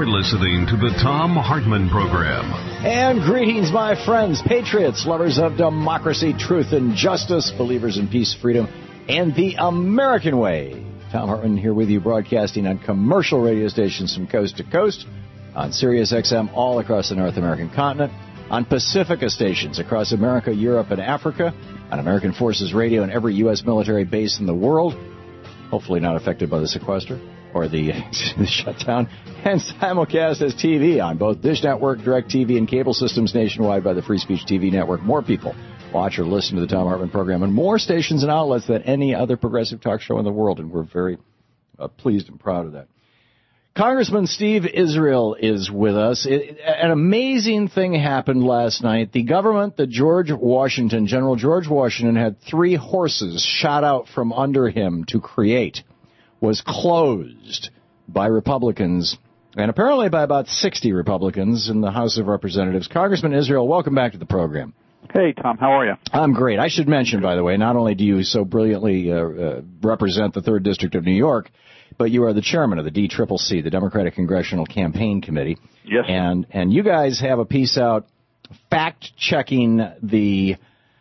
You're listening to the Thom Hartmann Program. And greetings, my friends, patriots, lovers of democracy, truth, and justice, believers in peace, freedom, and the American way. Thom Hartmann here with you, broadcasting on commercial radio stations from coast to coast, on Sirius XM all across the North American continent, on Pacifica stations across America, Europe, and Africa, on American Forces Radio and every U.S. military base in the world, hopefully not affected by the sequester or the shutdown, and simulcast as TV on both Dish Network, DirecTV, and cable systems nationwide by the Free Speech TV Network. More people watch or listen to the Thom Hartmann Program on more stations and outlets than any other progressive talk show in the world, and we're very pleased and proud of that. Congressman Steve Israel is with us. An amazing thing happened last night. The government that General George Washington had 3 horses shot out from under him to create was closed by Republicans, and apparently by about 60 Republicans in the House of Representatives. Congressman Israel, welcome back to the program. Hey, Tom, how are you? I'm great. I should mention, by the way, not only do you so brilliantly represent the 3rd District of New York, but you are the chairman of the DCCC, the Democratic Congressional Campaign Committee. Yes. And you guys have a piece out fact-checking the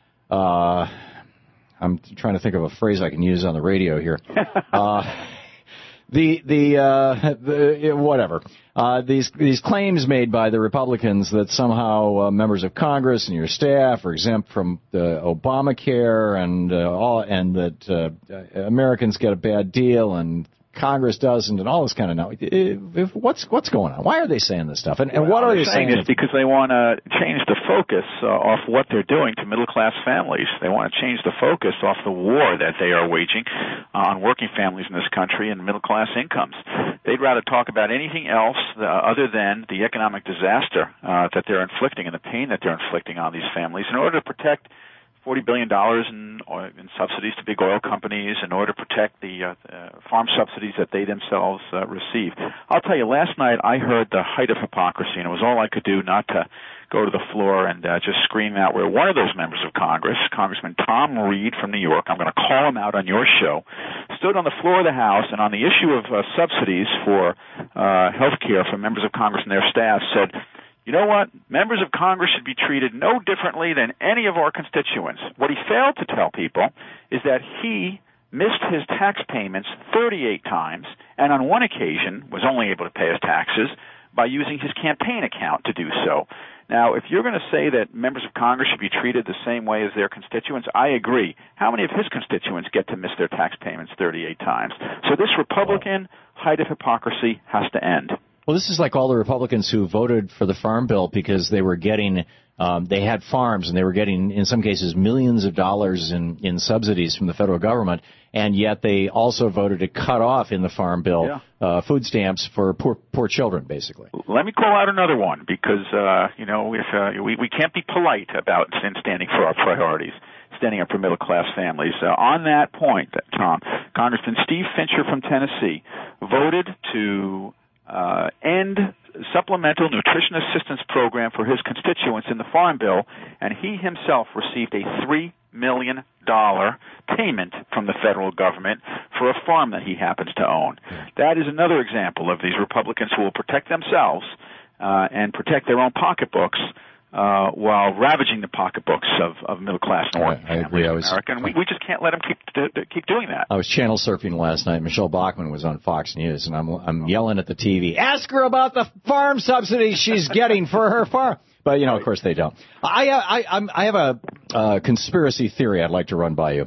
I'm trying to think of a phrase I can use on the radio here. These claims made by the Republicans that somehow members of Congress and your staff are exempt from Obamacare and that Americans get a bad deal and Congress doesn't, and all this kind of what's going on? Why are they saying this stuff? And what are they saying? It's because they want to change the focus off what they're doing to middle-class families. They want to change the focus off the war that they are waging on working families in this country and middle-class incomes. They'd rather talk about anything else other than the economic disaster that they're inflicting and the pain that they're inflicting on these families in order to protect $40 billion in subsidies to big oil companies in order to protect the farm subsidies that they themselves receive. I'll tell you, last night I heard the height of hypocrisy, and it was all I could do not to go to the floor and just scream out where one of those members of Congress, Congressman Tom Reed from New York, I'm going to call him out on your show, stood on the floor of the House and on the issue of subsidies for health care for members of Congress and their staff said, you know what? Members of Congress should be treated no differently than any of our constituents. What he failed to tell people is that he missed his tax payments 38 times and on one occasion was only able to pay his taxes by using his campaign account to do so. Now, if you're going to say that members of Congress should be treated the same way as their constituents, I agree. How many of his constituents get to miss their tax payments 38 times? So this Republican height of hypocrisy has to end. Well, this is like all the Republicans who voted for the Farm Bill because they were getting, they had farms and they were getting, in some cases, millions of dollars in subsidies from the federal government, and yet they also voted to cut off in the Farm Bill food stamps for poor children, basically. Let me call out another one because, if we can't be polite about standing for our priorities. Standing up for middle-class families. On that point, Tom, Congressman Steve Fincher from Tennessee voted to end supplemental nutrition assistance program for his constituents in the Farm Bill, and he himself received a $3 million payment from the federal government for a farm that he happens to own. That is another example of these Republicans who will protect themselves and protect their own pocketbooks while ravaging the pocketbooks of middle-class and working families in America. And we just can't let them keep doing that. I was channel surfing last night. Michelle Bachmann was on Fox News, and I'm yelling at the TV, ask her about the farm subsidies she's getting for her farm. But, of course they don't. I have a conspiracy theory I'd like to run by you.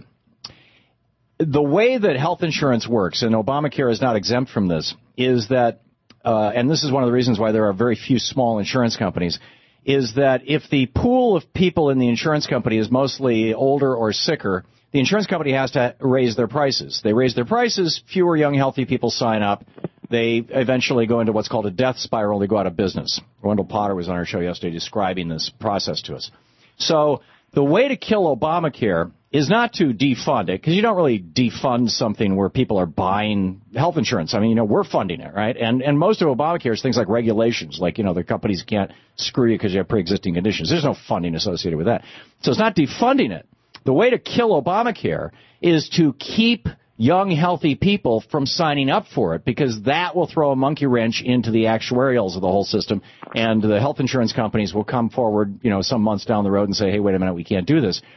The way that health insurance works, and Obamacare is not exempt from this, is that, and this is one of the reasons why there are very few small insurance companies, is that if the pool of people in the insurance company is mostly older or sicker, the insurance company has to raise their prices. They raise their prices, fewer young, healthy people sign up. They eventually go into what's called a death spiral. They go out of business. Wendell Potter was on our show yesterday describing this process to us. So the way to kill Obamacare is not to defund it, because you don't really defund something where people are buying health insurance. I mean, we're funding it, right? And most of Obamacare is things like regulations, like, the companies can't screw you because you have pre-existing conditions. There's no funding associated with that. So it's not defunding it. The way to kill Obamacare is to keep young, healthy people from signing up for it, because that will throw a monkey wrench into the actuarials of the whole system, and the health insurance companies will come forward, some months down the road and say, hey, wait a minute, we can't do this.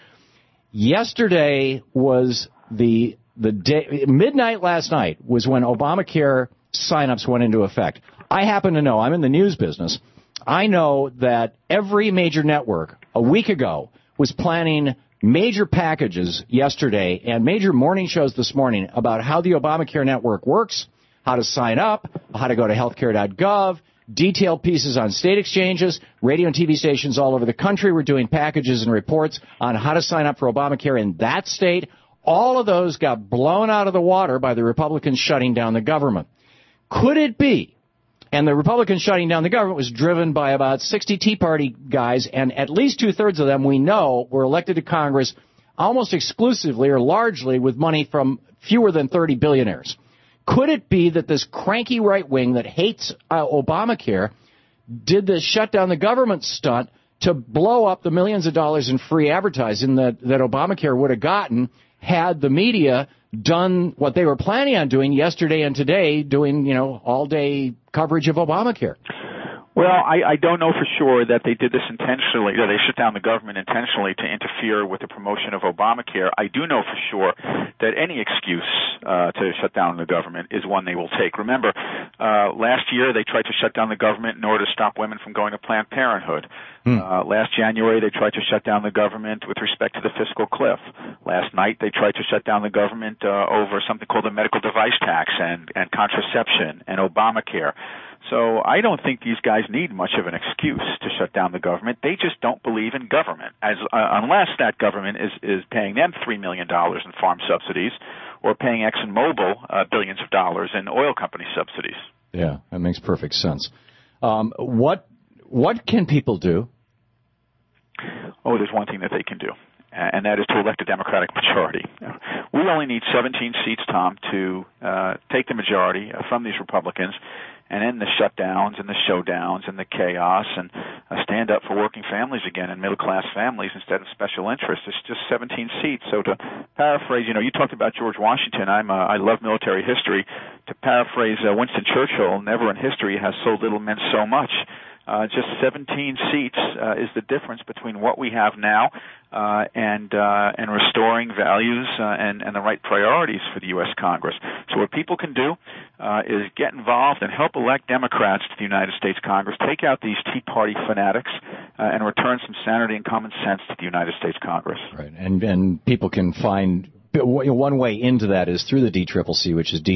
Yesterday was the day, midnight last night was when Obamacare signups went into effect. I happen to know, I'm in the news business, I know that every major network a week ago was planning major packages yesterday and major morning shows this morning about how the Obamacare network works, how to sign up, how to go to healthcare.gov, detailed pieces on state exchanges. Radio and TV stations all over the country were doing packages and reports on how to sign up for Obamacare in that state. All of those got blown out of the water by the Republicans shutting down the government. Could it be? And the Republicans shutting down the government was driven by about 60 Tea Party guys, and at least two-thirds of them we know were elected to Congress almost exclusively or largely with money from fewer than 30 billionaires. Could it be that this cranky right wing that hates Obamacare did this shut down the government stunt to blow up the millions of dollars in free advertising that Obamacare would have gotten had the media done what they were planning on doing yesterday and today, doing, all-day coverage of Obamacare? Well, I don't know for sure that they did this intentionally, that they shut down the government intentionally to interfere with the promotion of Obamacare. I do know for sure that any excuse to shut down the government is one they will take. Remember, last year they tried to shut down the government in order to stop women from going to Planned Parenthood. Last January they tried to shut down the government with respect to the fiscal cliff. Last night they tried to shut down the government over something called the medical device tax and contraception and Obamacare. So I don't think these guys need much of an excuse to shut down the government. They just don't believe in government, unless that government is paying them $3 million in farm subsidies or paying ExxonMobil billions of dollars in oil company subsidies. Yeah, that makes perfect sense. What can people do? Oh, there's one thing that they can do, and that is to elect a Democratic majority. We only need 17 seats, Tom, to take the majority from these Republicans and end the shutdowns and the showdowns and the chaos and stand up for working families again and middle-class families instead of special interests. It's just 17 seats. So to paraphrase, you talked about George Washington. I love military history. To paraphrase Winston Churchill, never in history has so little meant so much. Just 17 seats is the difference between what we have now and restoring values and the right priorities for the U.S. Congress. So what people can do is get involved and help elect Democrats to the United States Congress, take out these Tea Party fanatics, and return some sanity and common sense to the United States Congress. Right, and people can find one way into that is through the DCCC, which is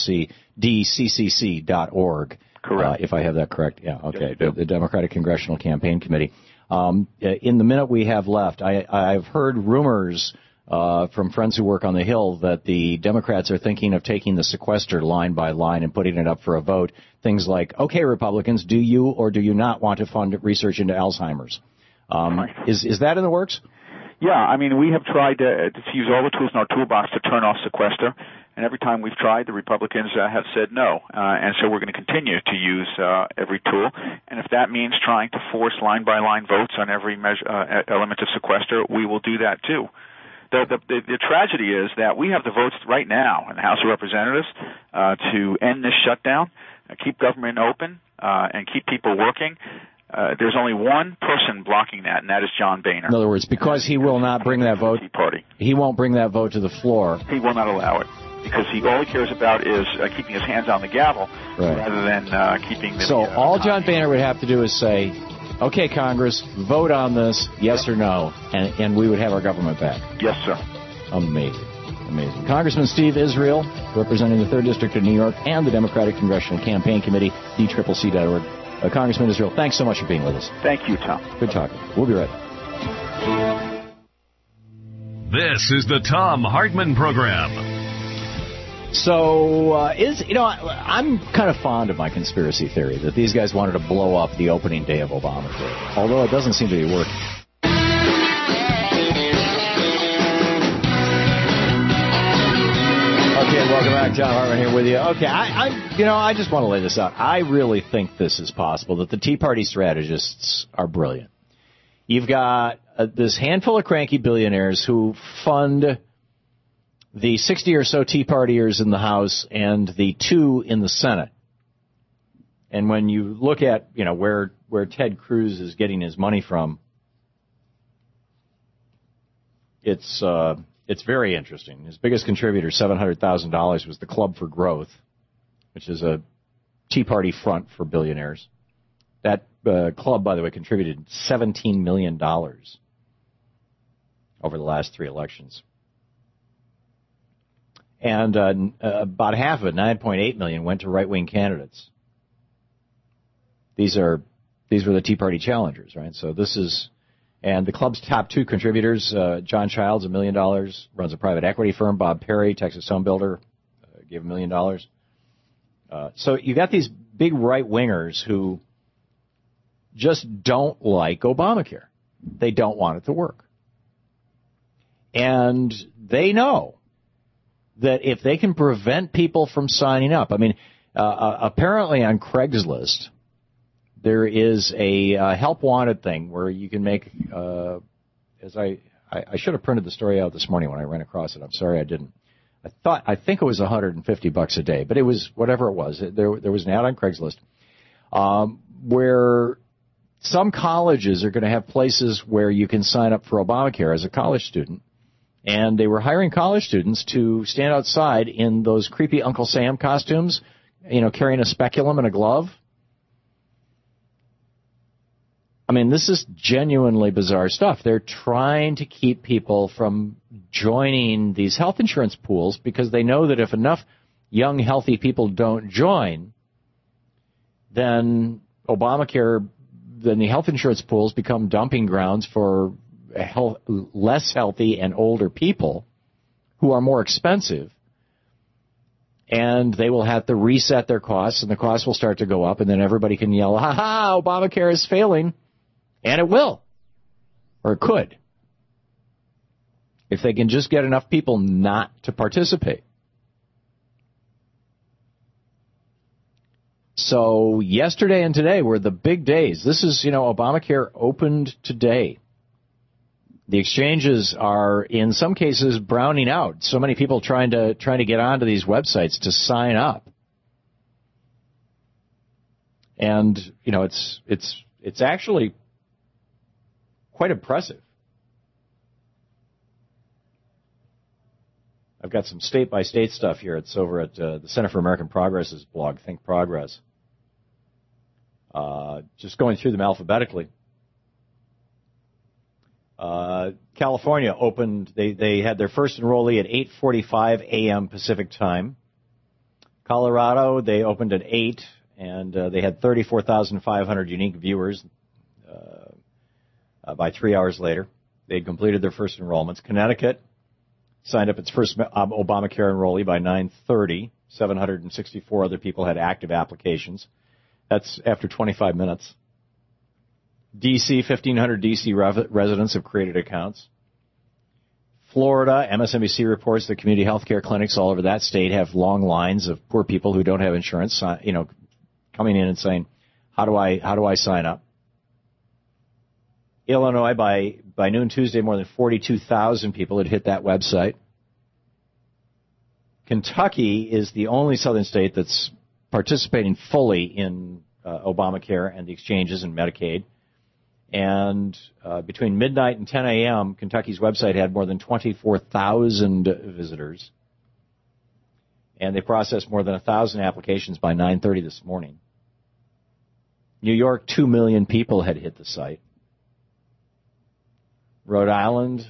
DCCC.org. Correct. If I have that correct. Yeah, okay. Yes, the Democratic Congressional Campaign Committee. In the minute we have left, I've heard rumors from friends who work on the Hill that the Democrats are thinking of taking the sequester line by line and putting it up for a vote. Things like, okay, Republicans, do you or do you not want to fund research into Alzheimer's? Is that in the works? Yeah, we have tried to use all the tools in our toolbox to turn off sequester, and every time we've tried, the Republicans have said no. And so we're going to continue to use every tool, and if that means trying to force line-by-line votes on every element of sequester, we will do that too. The tragedy is that we have the votes right now in the House of Representatives to end this shutdown, keep government open, and keep people working. There's only one person blocking that, and that is John Boehner. In other words, because he will not bring that vote, he won't bring that vote to the floor. He will not allow it, because all he cares about is keeping his hands on the gavel, rather than keeping the... So all John Boehner would have to do is say, okay, Congress, vote on this, yes or no, and we would have our government back. Yes, sir. Amazing. Congressman Steve Israel, representing the 3rd District of New York and the Democratic Congressional Campaign Committee, DCCC.org. Congressman Israel, thanks so much for being with us. Thank you, Tom. Good talking. We'll be right back. This is the Thom Hartmann Program. So, I'm kind of fond of my conspiracy theory that these guys wanted to blow up the opening day of Obamacare, although it doesn't seem to be working. Okay, welcome back. Thom Hartmann here with you. Okay, I just want to lay this out. I really think this is possible, that the Tea Party strategists are brilliant. You've got this handful of cranky billionaires who fund the 60 or so Tea Partiers in the House and the 2 in the Senate. And when you look at, where Ted Cruz is getting his money from, it's very interesting. His biggest contributor, $700,000, was the Club for Growth, which is a Tea Party front for billionaires. That club, by the way, contributed $17 million over the last 3 elections. And about half of it, $9.8 million, went to right-wing candidates. These were the Tea Party challengers, right? So this is, and the club's top 2 contributors, John Childs, $1 million, runs a private equity firm. Bob Perry, Texas home builder, gave $1 million. So you got these big right-wingers who just don't like Obamacare. They don't want it to work. And they know that if they can prevent people from signing up, apparently on Craigslist, there is a help wanted thing where you can make, I should have printed the story out this morning when I ran across it. I'm sorry I didn't. I think it was $150 a day, but it was whatever it was. There was an ad on Craigslist where some colleges are going to have places where you can sign up for Obamacare as a college student. And they were hiring college students to stand outside in those creepy Uncle Sam costumes, carrying a speculum and a glove. This is genuinely bizarre stuff. They're trying to keep people from joining these health insurance pools because they know that if enough young, healthy people don't join, then the health insurance pools become dumping grounds for less healthy and older people who are more expensive. And they will have to reset their costs, and the costs will start to go up, and then everybody can yell, ha-ha, Obamacare is failing. And it will. Or it could. If they can just get enough people not to participate. So yesterday and today were the big days. This is, Obamacare opened today. The exchanges are, in some cases, browning out. So many people trying to get onto these websites to sign up. And, it's actually quite impressive. I've got some state-by-state stuff here. It's over at the Center for American Progress's blog, Think Progress. Just going through them alphabetically. California opened, they had their first enrollee at 8:45 a.m. Pacific time. Colorado, they opened at 8, and they had 34,500 unique viewers by 3 hours later. They had completed their first enrollments. Connecticut signed up its first Obamacare enrollee by 9:30. 764 other people had active applications. That's after 25 minutes. D.C., 1,500 D.C. residents have created accounts. Florida, MSNBC reports that community health care clinics all over that state have long lines of poor people who don't have insurance, coming in and saying, how do I sign up? Illinois, by noon Tuesday, more than 42,000 people had hit that website. Kentucky is the only southern state that's participating fully in Obamacare and the exchanges and Medicaid. And between midnight and 10 a.m., Kentucky's website had more than 24,000 visitors. And they processed more than 1,000 applications by 9:30 this morning. New York, 2 million people had hit the site. Rhode Island,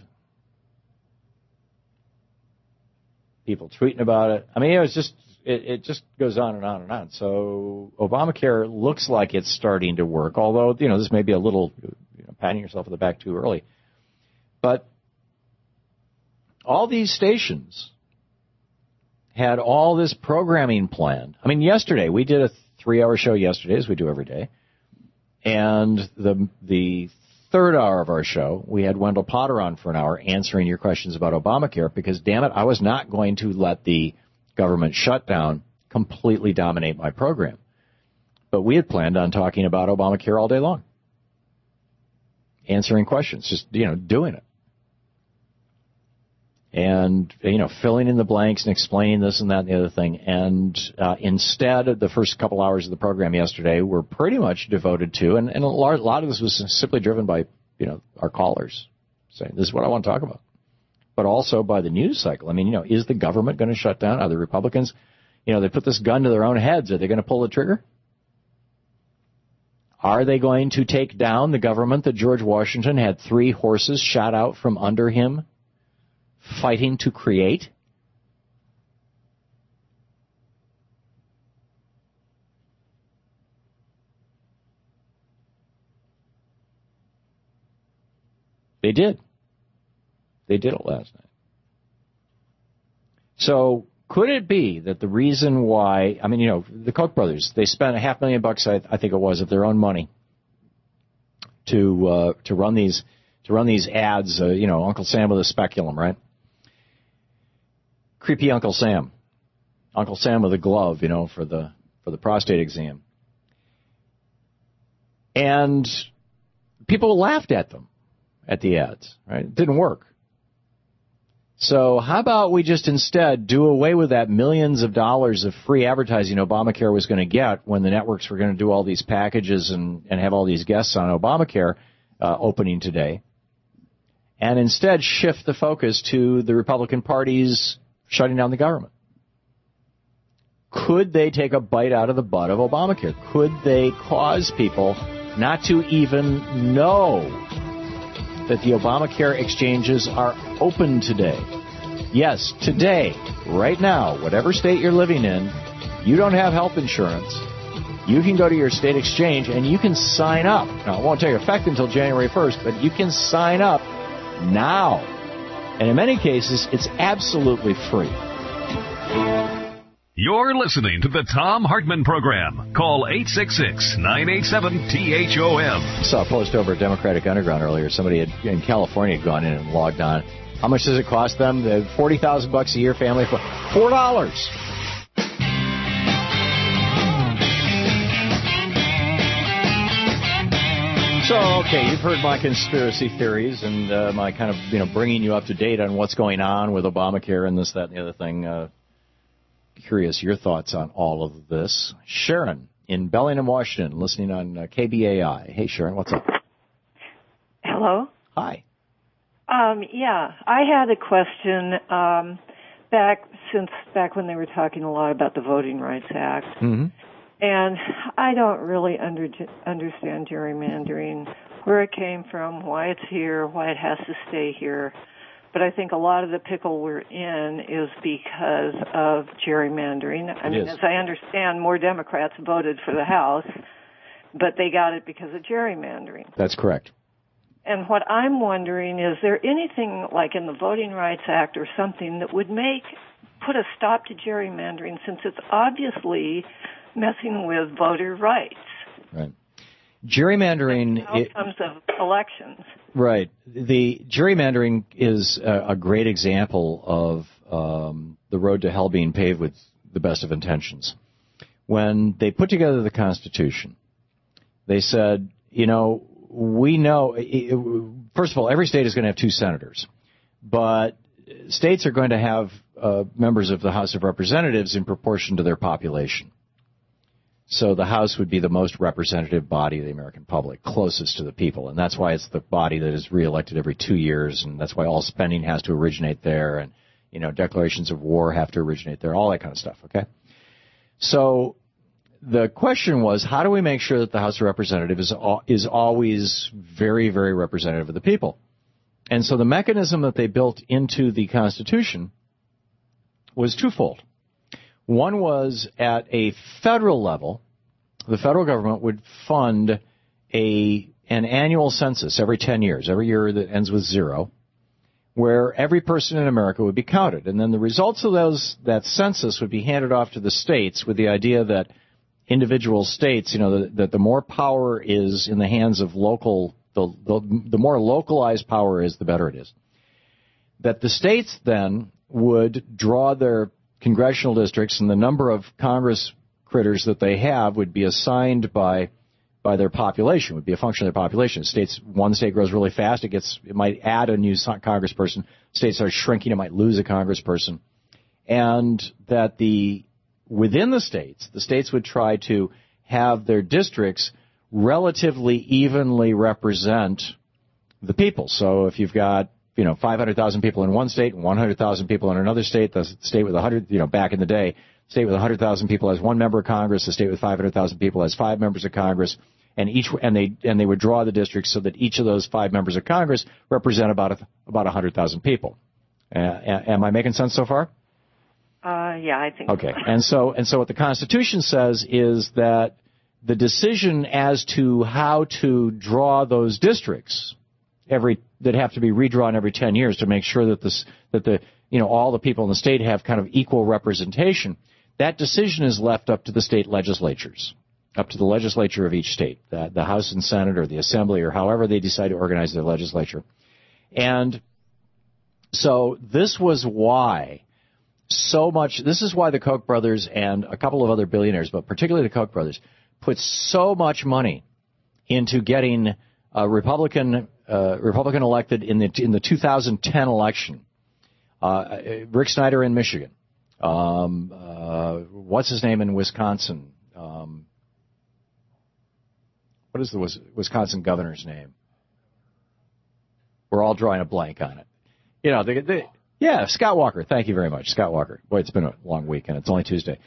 people tweeting about it. It just goes on and on and on. So Obamacare looks like it's starting to work, although, this may be a little patting yourself on the back too early. But all these stations had all this programming planned. Yesterday, we did a 3-hour show yesterday, as we do every day. And the third hour of our show, we had Wendell Potter on for an hour answering your questions about Obamacare because, damn it, I was not going to let the government shutdown completely dominate my program. But we had planned on talking about Obamacare all day long. Answering questions, just, doing it. and, filling in the blanks and explaining this and that and the other thing. And instead, the first couple hours of the program yesterday were pretty much devoted to, and a lot of this was simply driven by, our callers saying, this is what I want to talk about. But also by the news cycle. I mean, is the government going to shut down? Are the Republicans, they put this gun to their own heads. Are they going to pull the trigger? Are they going to take down the government that George Washington had 3 horses shot out from under him, fighting to create? They did. They did it last night. So could it be that the reason why, the Koch brothers, they spent $500,000, I think it was, of their own money to run these ads, Uncle Sam with a speculum, right? Creepy Uncle Sam with a glove, for the prostate exam. And people laughed at them, at the ads, right? It didn't work. So how about we just instead do away with that millions of dollars of free advertising Obamacare was going to get when the networks were going to do all these packages and have all these guests on Obamacare opening today, and instead shift the focus to the Republican Party's shutting down the government? Could they take a bite out of the butt of Obamacare? Could they cause people not to even know that the Obamacare exchanges are open today? Yes, today, right now, whatever state you're living in, you don't have health insurance, you can go to your state exchange and you can sign up. Now, it won't take effect until January 1st, but you can sign up now. And in many cases, it's absolutely free. You're listening to the Thom Hartmann Program. Call 866-987-THOM. I saw a post over at Democratic Underground earlier. Somebody in California had gone in and logged on. How much does it cost them? $40,000 a year, family for $4. So, okay, you've heard my conspiracy theories and my kind of, bringing you up to date on what's going on with Obamacare and this, that, and the other thing. Curious your thoughts on all of this. Sharon in Bellingham, Washington, listening on KBAI. Hey, Sharon, what's up? Hello. Hi. Yeah, I had a question back when they were talking a lot about the Voting Rights Act. Mm-hmm. And I don't really understand gerrymandering, where it came from, why it's here, why it has to stay here. But I think a lot of the pickle we're in is because of gerrymandering. I mean, as I understand, more Democrats voted for the House, but they got it because of gerrymandering. That's correct. And what I'm wondering, is there anything like in the Voting Rights Act or something that would put a stop to gerrymandering, since it's obviously messing with voter rights? Right. Gerrymandering... outcomes of elections. Right. The gerrymandering is a great example of the road to hell being paved with the best of intentions. When they put together the Constitution, they said, we know, first of all, every state is going to have 2 senators, but states are going to have members of the House of Representatives in proportion to their population. So the House would be the most representative body of the American public, closest to the people, and that's why it's the body that is reelected every 2 years, and that's why all spending has to originate there, and declarations of war have to originate there, all that kind of stuff, okay? So the question was, how do we make sure that the House of Representatives is always very, very representative of the people? And so the mechanism that they built into the Constitution was twofold. One was at a federal level, the federal government would fund an annual census every 10 years, every year that ends with 0, where every person in America would be counted. And then the results of that census would be handed off to the states with the idea that individual states, that the more power is in the hands of the more localized power is, the better it is. That the states then would draw their congressional districts, and the number of Congress critters that they have would be assigned by by their population, would be a function of their population. One state grows really fast, it might add a new congressperson. States are shrinking, it might lose a congressperson. And that within the states would try to have their districts relatively evenly represent the people. So if you've got 500,000 people in one state and 100,000 people in another state, the state with 100, back in the day, state with 100,000 people has one member of Congress, the state with 500,000 people has 5 members of Congress, and they would draw the districts so that each of those 5 members of Congress represent about 100,000 people. Am I making sense so far? Yeah, I think. Okay, and so what the Constitution says is that the decision as to how to draw those districts that have to be redrawn every 10 years to make sure that all the people in the state have kind of equal representation, that decision is left up to the state legislatures, up to the legislature of each state, the House and Senate or the Assembly or however they decide to organize their legislature. And so this was why the Koch brothers and a couple of other billionaires, but particularly the Koch brothers, put so much money into getting a Republican elected in the 2010 election. Rick Snyder in Michigan. What's his name in Wisconsin? What is the Wisconsin governor's name? We're all drawing a blank on it. Scott Walker. Thank you very much, Scott Walker. Boy, it's been a long week and it's only Tuesday.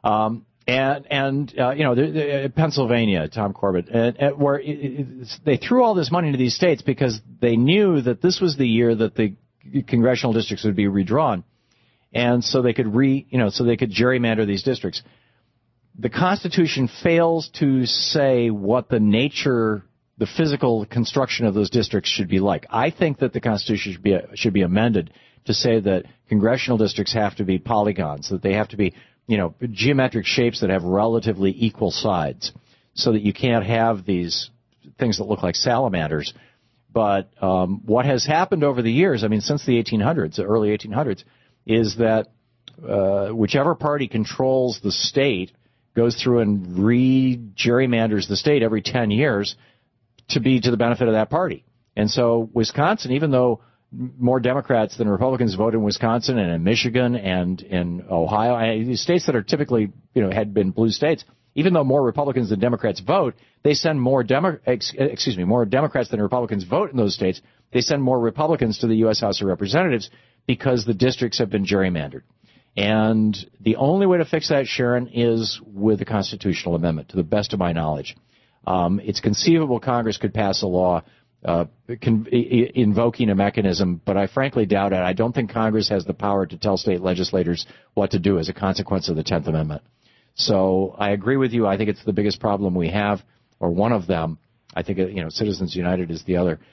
Pennsylvania, Tom Corbett, where they threw all this money into these states because they knew that this was the year that the congressional districts would be redrawn, and so they could gerrymander these districts. The Constitution fails to say what the physical construction of those districts should be like. I think that the Constitution should be amended to say that congressional districts have to be polygons, that they have to be geometric shapes that have relatively equal sides, so that you can't have these things that look like salamanders. But what has happened over the years, since the 1800s, the early 1800s, is that whichever party controls the state goes through and re-gerrymanders the state every 10 years to be to the benefit of that party. And so Wisconsin, even though more Democrats than Republicans vote in Wisconsin and in Michigan and in Ohio, these states that are typically, had been blue states, even though more Republicans than Democrats vote, they send more Democrats than Republicans vote in those states. They send more Republicans to the U.S. House of Representatives because the districts have been gerrymandered. And the only way to fix that, Sharon, is with a constitutional amendment, to the best of my knowledge. It's conceivable Congress could pass a law invoking a mechanism, but I frankly doubt it. I don't think Congress has the power to tell state legislators what to do as a consequence of the 10th Amendment. So I agree with you. I think it's the biggest problem we have, or one of them. I think, Citizens United is the other.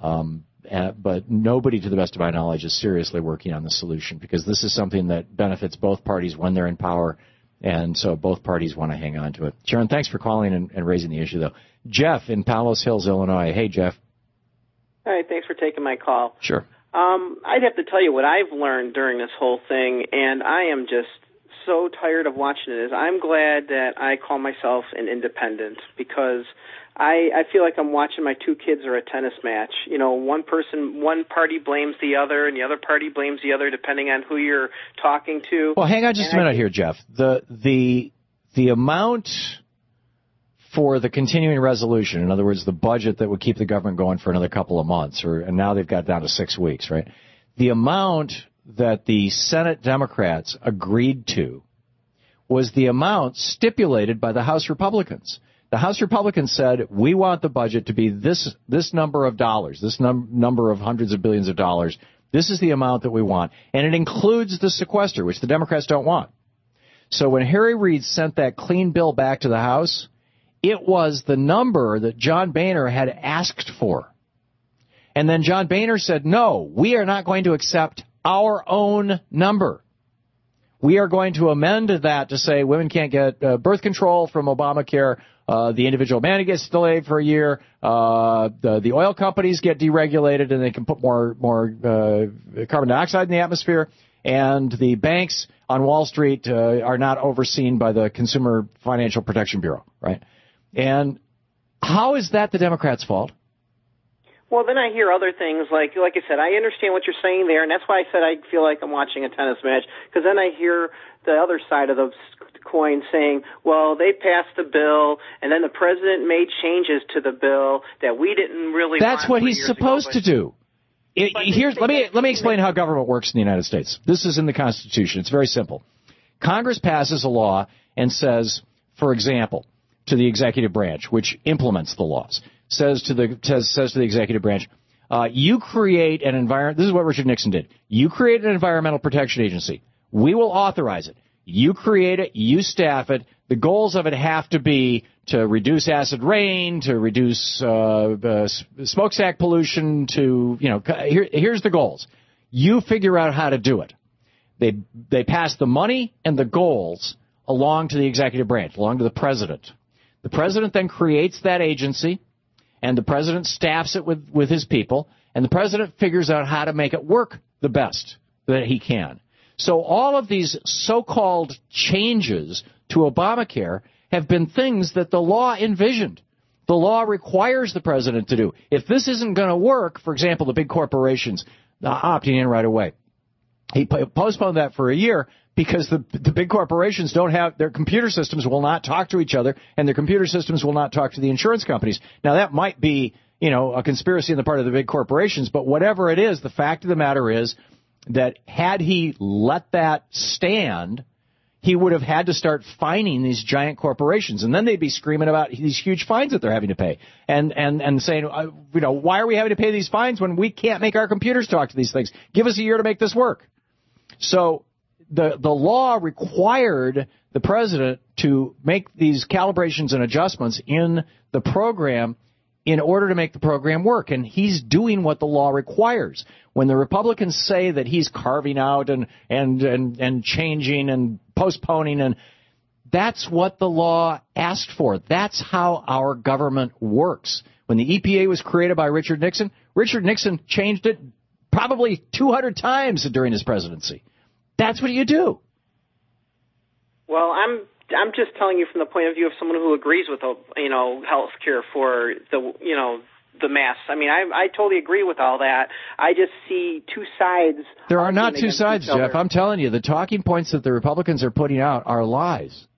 But nobody, to the best of my knowledge, is seriously working on the solution, because this is something that benefits both parties when they're in power, and so both parties want to hang on to it. Sharon, thanks for calling and raising the issue, though. Jeff in Palos Hills, Illinois. Hey, Jeff. Hi, thanks for taking my call. Sure. I'd have to tell you what I've learned during this whole thing, and I am just so tired of watching it. I'm glad that I call myself an independent, because I feel like I'm watching my two kids are a tennis match. One party blames the other, and the other party blames the other, depending on who you're talking to. Well, hang on just a minute here, Jeff. The amount for the continuing resolution, in other words, the budget that would keep the government going for another couple of months, and now they've got down to 6 weeks, right? The amount that the Senate Democrats agreed to was the amount stipulated by the House Republicans. The House Republicans said, we want the budget to be this number of dollars, this number of hundreds of billions of dollars. This is the amount that we want. And it includes the sequester, which the Democrats don't want. So when Harry Reid sent that clean bill back to the House, it was the number that John Boehner had asked for. And then John Boehner said, no, we are not going to accept our own number. We are going to amend that to say women can't get birth control from Obamacare. The individual man gets delayed for a year. The oil companies get deregulated and they can put more carbon dioxide in the atmosphere. And the banks on Wall Street are not overseen by the Consumer Financial Protection Bureau, right? And How is that the Democrats' fault? Well, then I hear other things like I said, I understand what you're saying there, and that's why I said I feel like I'm watching a tennis match, because then I hear the other side of the coin saying, well, they passed the bill, and then the president made changes to the bill that we didn't really want. That's what he's supposed to do. Let me explain how government works in the United States. This is in the Constitution. It's very simple. Congress passes a law and says, for example, to the executive branch, which implements the laws, says to the executive branch, you create an environment. This is what Richard Nixon did. You create an environmental protection agency. We will authorize it. You create it. You staff it. The goals of it have to be to reduce acid rain, to reduce smokestack pollution. Here's the goals. You figure out how to do it. They pass the money and the goals along to the executive branch, along to the president. The president then creates that agency, and the president staffs it with his people, and the president figures out how to make it work the best that he can. So all of these so-called changes to Obamacare have been things that the law envisioned. The law requires the president to do. If this isn't going to work, for example, the big corporations opting in right away. He postponed that for a year because the big corporations don't have, their computer systems will not talk to each other, and their computer systems will not talk to the insurance companies. Now, that might be, a conspiracy on the part of the big corporations, but whatever it is, the fact of the matter is that had he let that stand, he would have had to start fining these giant corporations, and then they'd be screaming about these huge fines that they're having to pay, and saying, why are we having to pay these fines when we can't make our computers talk to these things? Give us a year to make this work. So the law required the president to make these calibrations and adjustments in the program in order to make the program work, and he's doing what the law requires. When the Republicans say that he's carving out and changing and postponing, and that's what the law asked for. That's how our government works. When the EPA was created by Richard Nixon changed it probably 200 times during his presidency. That's what you do. Well, I'm just telling you from the point of view of someone who agrees with health care for the mass. I mean, I totally agree with all that. I just see two sides. There are not two sides, Jeff. I'm telling you, the talking points that the Republicans are putting out are lies.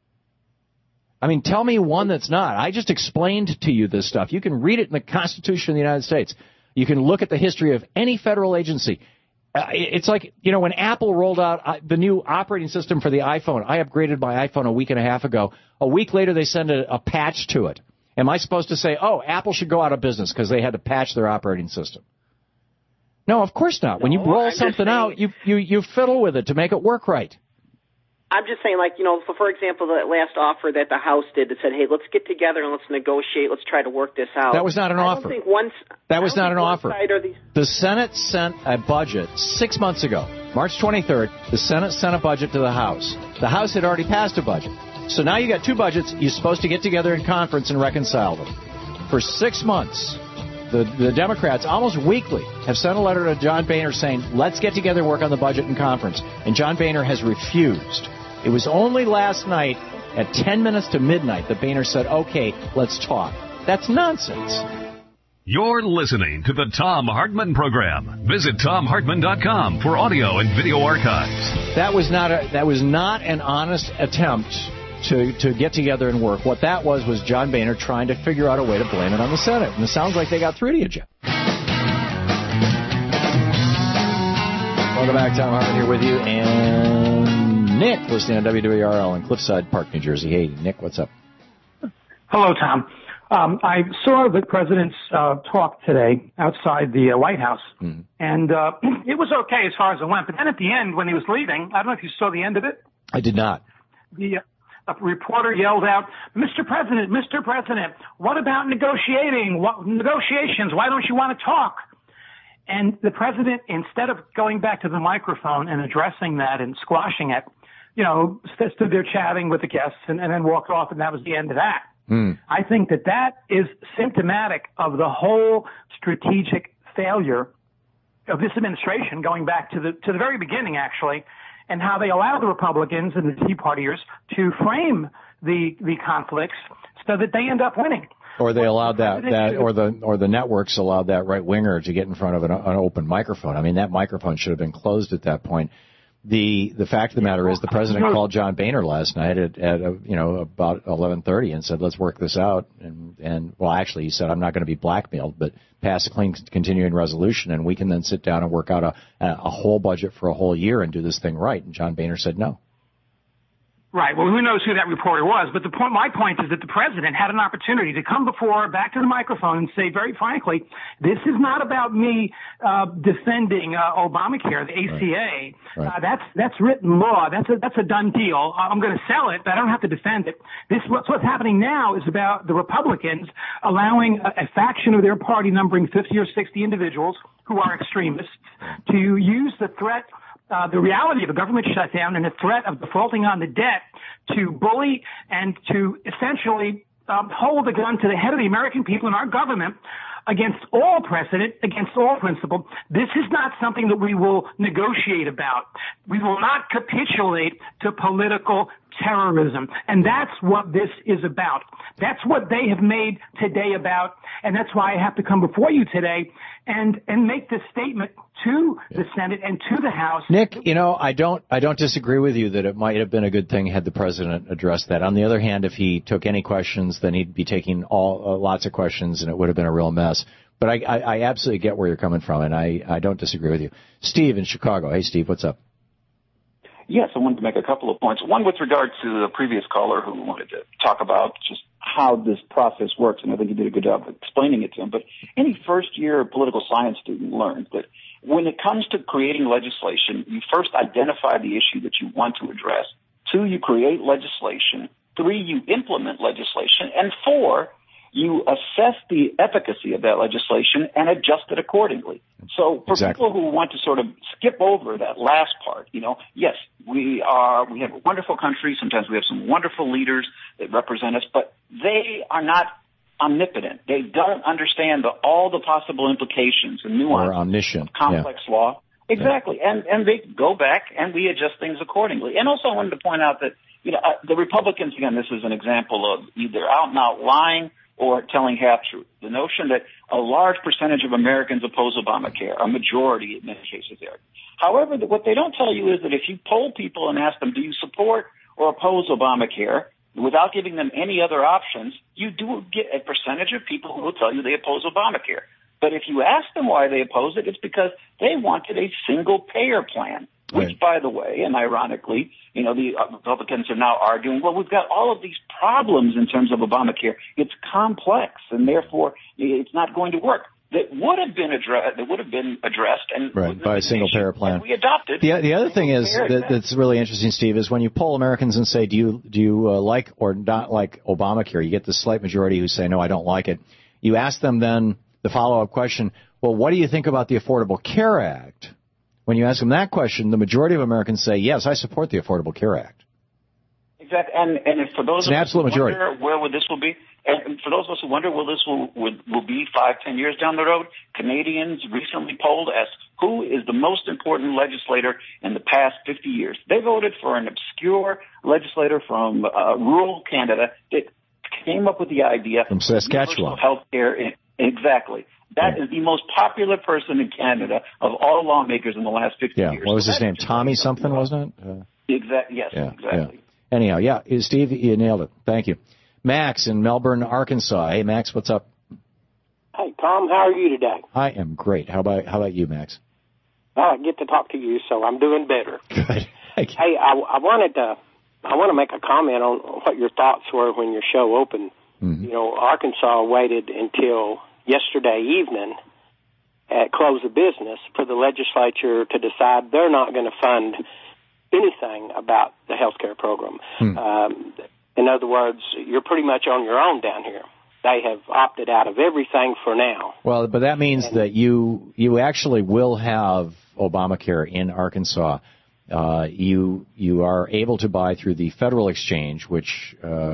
I mean, tell me one that's not. I just explained to you this stuff. You can read it in the Constitution of the United States. You can look at the history of any federal agency. It's like, when Apple rolled out the new operating system for the iPhone. I upgraded my iPhone a week and a half ago. A week later, they send a patch to it. Am I supposed to say, Apple should go out of business because they had to patch their operating system? No, of course not. When you roll something out, you fiddle with it to make it work right. I'm just saying, for example, the last offer that the House did that said, hey, let's get together and let's negotiate, let's try to work this out. That was not an offer. That was not an offer. The Senate sent a budget 6 months ago, March 23rd. The Senate sent a budget to the House. The House had already passed a budget. So now you got two budgets. You're supposed to get together in conference and reconcile them. For 6 months, the Democrats almost weekly have sent a letter to John Boehner saying, let's get together and work on the budget in conference. And John Boehner has refused. It was only last night at 10 minutes to midnight that Boehner said, okay, let's talk. That's nonsense. You're listening to the Thom Hartmann Program. Visit ThomHartmann.com for audio and video archives. That was not an honest attempt to get together and work. What that was John Boehner trying to figure out a way to blame it on the Senate. And it sounds like they got through to you, Jeff. Welcome back. Thom Hartmann here with you. And Nick, listening on WWRL in Cliffside Park, New Jersey. Hey, Nick, what's up? Hello, Tom. I saw the president's talk today outside the White House, and it was okay as far as it went. But then at the end, when he was leaving, I don't know if you saw the end of it. I did not. The reporter yelled out, Mr. President, what about negotiations? Why don't you want to talk? And the president, instead of going back to the microphone and addressing that and squashing it, stood there chatting with the guests and then walked off, and that was the end of that. I think that is symptomatic of the whole strategic failure of this administration, going back to the very beginning, actually, and how they allow the Republicans and the Tea Partiers to frame the conflicts so that they end up winning. Or they allowed or the networks allowed that right winger to get in front of an open microphone. I mean, that microphone should have been closed at that point. The fact of the matter is, the president called John Boehner last night at about 11:30 and said, let's work this out. And well, actually, he said, I'm not going to be blackmailed, but pass a clean continuing resolution, and we can then sit down and work out a whole budget for a whole year and do this thing right. And John Boehner said no. Right. Well, who knows who that reporter was? But my point is that the president had an opportunity to come back to the microphone and say, very frankly, this is not about me defending Obamacare, the ACA. Right. That's written law. That's a done deal. I'm going to sell it, but I don't have to defend it. What's happening now is about the Republicans allowing a faction of their party, numbering 50 or 60 individuals who are extremists, to use the threat. The reality of a government shutdown and the threat of defaulting on the debt to bully and to essentially hold a gun to the head of the American people and our government against all precedent, against all principle. This is not something that we will negotiate about. We will not capitulate to political terrorism. And that's what this is about. That's what they have made today about. And that's why I have to come before you today and make this statement to the Senate and to the House. Nick, I don't disagree with you that it might have been a good thing had the president addressed that. On the other hand, if he took any questions, then he'd be taking lots of questions, and it would have been a real mess. But I absolutely get where you're coming from, and I don't disagree with you. Steve in Chicago. Hey, Steve, what's up? Yes, I wanted to make a couple of points. One with regard to the previous caller who wanted to talk about just how this process works, and I think you did a good job of explaining it to him. But any first-year political science student learns that when it comes to creating legislation, you first identify the issue that you want to address. 2, you create legislation. 3, you implement legislation. And 4, you assess the efficacy of that legislation and adjust it accordingly. So for people who want to sort of skip over that last part, yes, we have a wonderful country. Sometimes we have some wonderful leaders that represent us, but they are not omnipotent. They don't understand all the possible implications and nuances or omniscient. Of complex law. Exactly. Yeah. And they go back and we adjust things accordingly. And also I wanted to point out that, the Republicans, again, this is an example of either out and out lying or telling half-truth. The notion that a large percentage of Americans oppose Obamacare, a majority in many cases there. However, what they don't tell you is that if you poll people and ask them, do you support or oppose Obamacare, without giving them any other options, you do get a percentage of people who will tell you they oppose Obamacare. But if you ask them why they oppose it, it's because they wanted a single-payer plan, which, by the way, and ironically, the Republicans are now arguing, well, we've got all of these problems in terms of Obamacare. It's complex, and therefore it's not going to work. That would have been addressed and by a single-payer plan. We adopted. The other thing is that's really interesting, Steve, is when you poll Americans and say, do you like or not like Obamacare, you get the slight majority who say, no, I don't like it. You ask them then the follow-up question, well, what do you think about the Affordable Care Act? When you ask them that question, the majority of Americans say, yes, I support the Affordable Care Act. Exactly. And for those of us who majority. wonder where would this will be, and for those of us who wonder will this will be 5-10 years down the road, Canadians recently polled as who is the most important legislator in the past 50 years. They voted for an obscure legislator from rural Canada that came up with the idea from Saskatchewan. Health care. Exactly. That is the most popular person in Canada of all lawmakers in the last 50 years. What was his name? Tommy something, wasn't it? Exactly. Yes, exactly. Yeah. Anyhow, Steve, you nailed it. Thank you. Max in Melbourne, Arkansas. Hey, Max, what's up? Hey, Tom, how are you today? I am great. How about you, Max? I get to talk to you, so I'm doing better. Good. Hey, I want to make a comment on what your thoughts were when your show opened. Mm-hmm. Arkansas waited until yesterday evening at close of business for the legislature to decide they're not going to fund anything about the health care program. In other words, you're pretty much on your own down here. They have opted out of everything for now. Well, but that means that you actually will have Obamacare in Arkansas. You are able to buy through the federal exchange, which,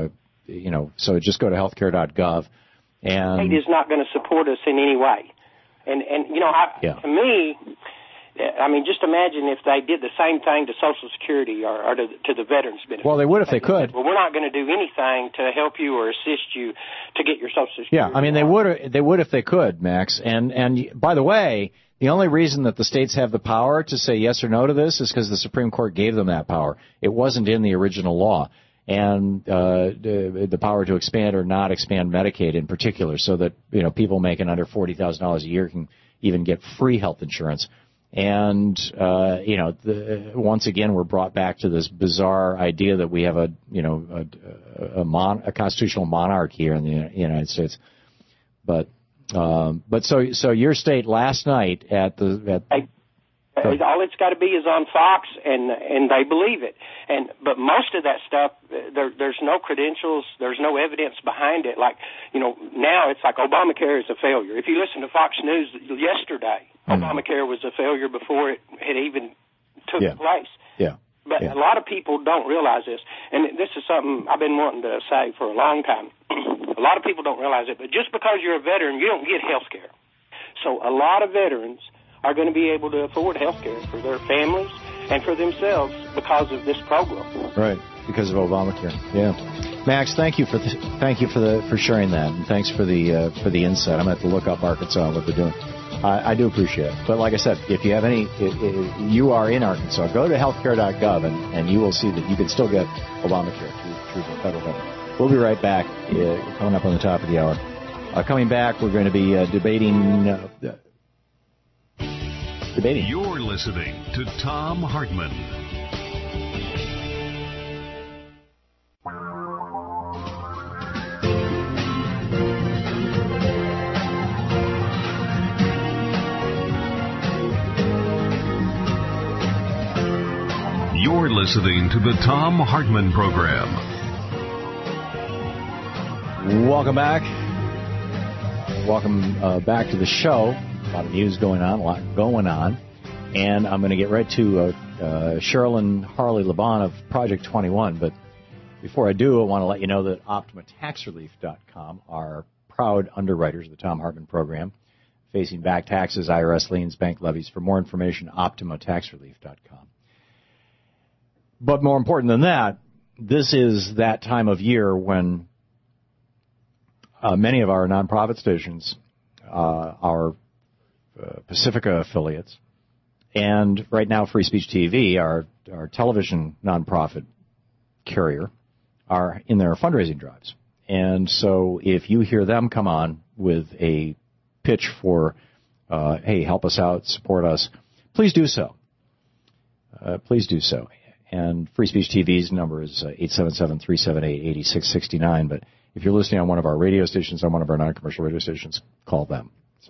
so just go to healthcare.gov. And state is not going to support us in any way. To me, I mean, just imagine if they did the same thing to Social Security or to the veterans benefits. Well, they would if they could. Well, we're not going to do anything to help you or assist you to get your Social Security. Yeah, I mean, they would if they could, Max. And by the way, the only reason that the states have the power to say yes or no to this is because the Supreme Court gave them that power. It wasn't in the original law. And the power to expand or not expand Medicaid in particular, so that people making under $40,000 a year can even get free health insurance. And once again, we're brought back to this bizarre idea that we have a constitutional monarch here in the United States. But so your state last night all it's got to be is on Fox, and they believe it. But most of that stuff, there's no credentials, there's no evidence behind it. Like, now it's like Obamacare is a failure. If you listen to Fox News yesterday, Obamacare was a failure before it had even took place. Yeah. But a lot of people don't realize this, and this is something I've been wanting to say for a long time. A lot of people don't realize it, but just because you're a veteran, you don't get health care. So a lot of veterans are going to be able to afford health care for their families and for themselves because of this program. Right, because of Obamacare. Yeah, Max, thank you for sharing that, and thanks for the insight. I'm going to have to look up Arkansas and what they're doing. I do appreciate it. But like I said, if you have if you are in Arkansas, go to healthcare.gov and you will see that you can still get Obamacare through the federal government. We'll be right back. Coming up on the top of the hour. Coming back, we're going to be debating. You're listening to Thom Hartmann. You're listening to the Thom Hartmann Program. Welcome back. Welcome back to the show. A lot of news going on, and I'm going to get right to Sherilyn Harley-Laban of Project 21. But before I do, I want to let you know that OptimaTaxRelief.com are proud underwriters of the Thom Hartmann Program, facing back taxes, IRS liens, bank levies. For more information, OptimaTaxRelief.com. But more important than that, this is that time of year when many of our nonprofit stations are Pacifica affiliates, and right now Free Speech TV, our television nonprofit carrier, are in their fundraising drives. And so if you hear them come on with a pitch for, hey, help us out, support us, please do so. Please do so. And Free Speech TV's number is 877-378-8669. But if you're listening on one of our radio stations, on one of our non-commercial radio stations, call them.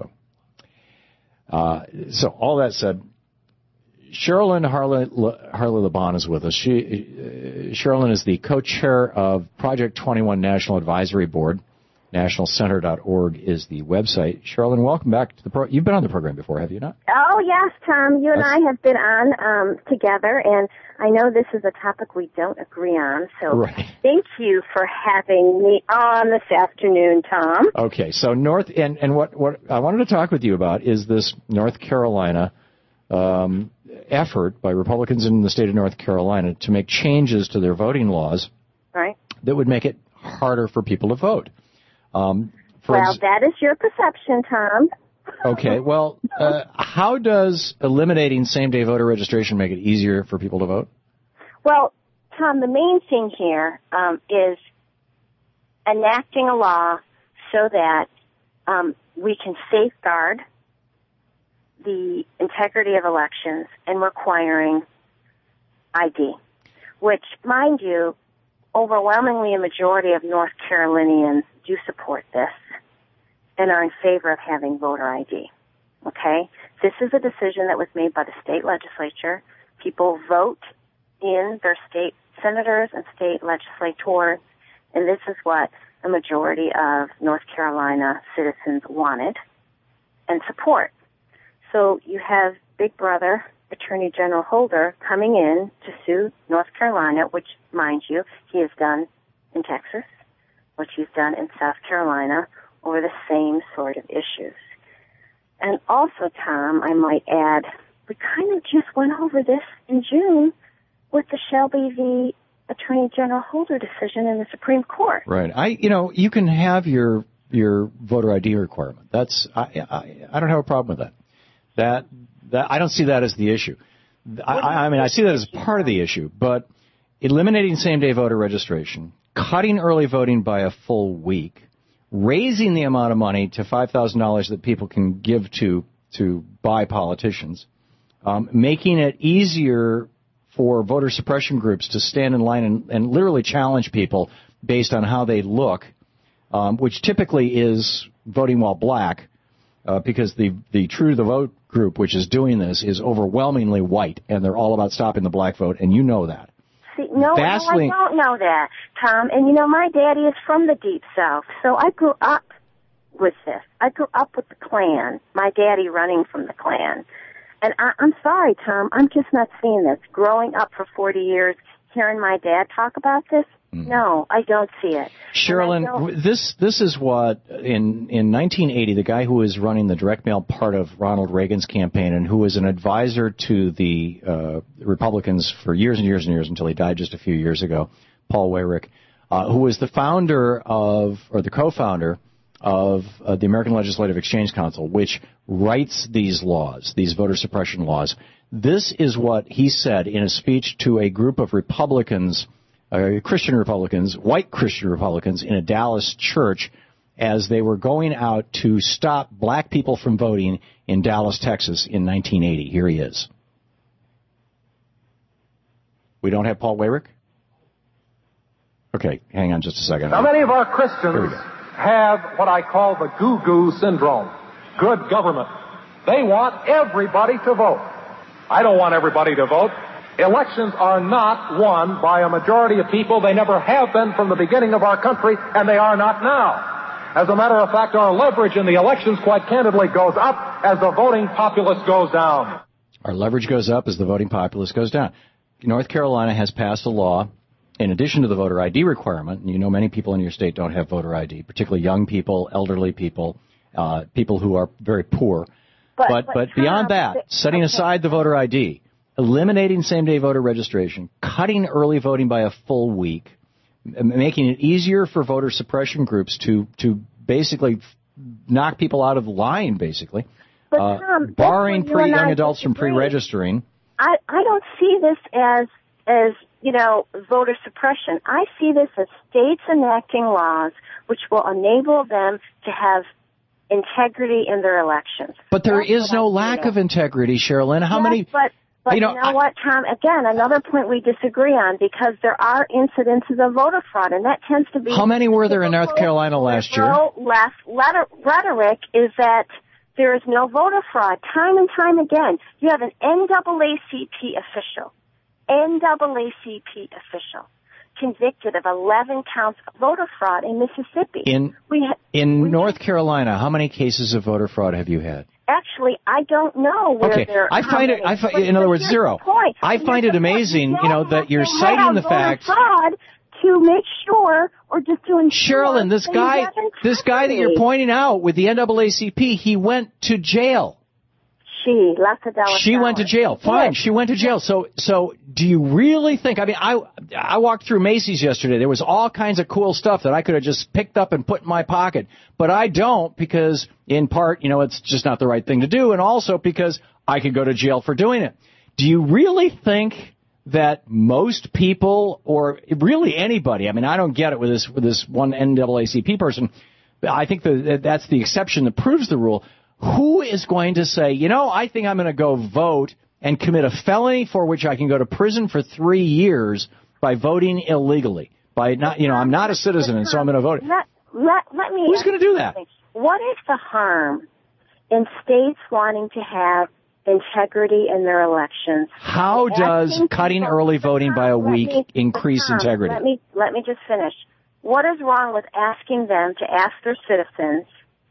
So all that said, Sherilyn Harley-Laban is with us. Sherilyn is the co-chair of Project 21 National Advisory Board. NationalCenter.org is the website. Sherilyn, welcome back to the program. You've been on the program before, have you not? Oh, yes, Tom. You and I have been on together, and I know this is a topic we don't agree on, so Thank you for having me on this afternoon, Tom. Okay, so what I wanted to talk with you about is this North Carolina effort by Republicans in the state of North Carolina to make changes to their voting laws that would make it harder for people to vote. That is your perception, Tom. Okay, well, how does eliminating same-day voter registration make it easier for people to vote? Well, Tom, the main thing here is enacting a law so that we can safeguard the integrity of elections and requiring ID, which, mind you, overwhelmingly a majority of North Carolinians do support this and are in favor of having voter ID. Okay? This is a decision that was made by the state legislature. People vote in their state senators and state legislators, and this is what a majority of North Carolina citizens wanted and support. So you have Big Brother Attorney General Holder coming in to sue North Carolina, which, mind you, he has done in Texas, which he's done in South Carolina, over the same sort of issues. And also, Tom, I might add, we kind of just went over this in June with the Shelby v. Attorney General Holder decision in the Supreme Court. Right. You can have your voter ID requirement. I don't have a problem with that. That I don't see that as the issue. I see that as part of the issue, but eliminating same-day voter registration, cutting early voting by a full week, raising the amount of money to $5,000 that people can give to buy politicians, making it easier for voter suppression groups to stand in line and literally challenge people based on how they look, which typically is voting while black, because the True to the Vote group, which is doing this, is overwhelmingly white, and they're all about stopping the black vote, and you know that. See, no, I don't know that, Tom. And, my daddy is from the Deep South, so I grew up with this. I grew up with the Klan, my daddy running from the Klan. And I'm sorry, Tom, I'm just not seeing this. Growing up for 40 years, hearing my dad talk about this, no, I don't see it. Sherilyn, this is what, in 1980, the guy who was running the direct mail part of Ronald Reagan's campaign and who was an advisor to the Republicans for years and years and years until he died just a few years ago, Paul Weyrich, who was the founder of, or the co-founder of the American Legislative Exchange Council, which writes these laws, these voter suppression laws. This is what he said in a speech to a group of Republicans, Christian Republicans, white Christian Republicans, in a Dallas church as they were going out to stop black people from voting in Dallas, Texas in 1980. Here he is. We don't have Paul Weyrich? Okay, hang on just a second. Now, many of our Christians have what I call the goo-goo syndrome. Good government. They want everybody to vote. I don't want everybody to vote. Elections are not won by a majority of people. They never have been from the beginning of our country, and they are not now. As a matter of fact, our leverage in the elections, quite candidly, goes up as the voting populace goes down. Our leverage goes up as the voting populace goes down. North Carolina has passed a law, in addition to the voter ID requirement, and many people in your state don't have voter ID, particularly young people, elderly people, people who are very poor. But beyond that, setting aside the voter ID, eliminating same-day voter registration, cutting early voting by a full week, making it easier for voter suppression groups to basically knock people out of line, basically, Tom, barring young adults from pre-registering. I don't see this as voter suppression. I see this as states enacting laws which will enable them to have integrity in their elections. But there is no lack of integrity, Sherilyn. How many? But you know what, Tom? Again, another point we disagree on, because there are incidences of voter fraud, and that tends to be... How many were there in North Carolina last year? Left rhetoric is that there is no voter fraud. Time and time again, you have an NAACP official, convicted of 11 counts of voter fraud in Mississippi. In North Carolina, how many cases of voter fraud have you had? Actually, I don't know where they're... in other words, zero. I find it amazing, that you're citing the fact... fraud to make sure, or just to ensure... Sherilyn, this guy that you're pointing out with the NAACP, he went to jail. She went to jail. Fine, she went to jail. So do you really think... I walked through Macy's yesterday. There was all kinds of cool stuff that I could have just picked up and put in my pocket. But I don't, because in part, it's just not the right thing to do, and also because I could go to jail for doing it. Do you really think that most people, or really anybody, I don't get it with this one NAACP person, I think that's the exception that proves the rule. Who is going to say, I think I'm going to go vote and commit a felony for which I can go to prison for 3 years by voting illegally? By not, I'm not a citizen, and so I'm going to vote. Let me. Who's going to do that? What is the harm in states wanting to have integrity in their elections? How does cutting early voting by a week increase integrity? Let me just finish. What is wrong with asking them to ask their citizens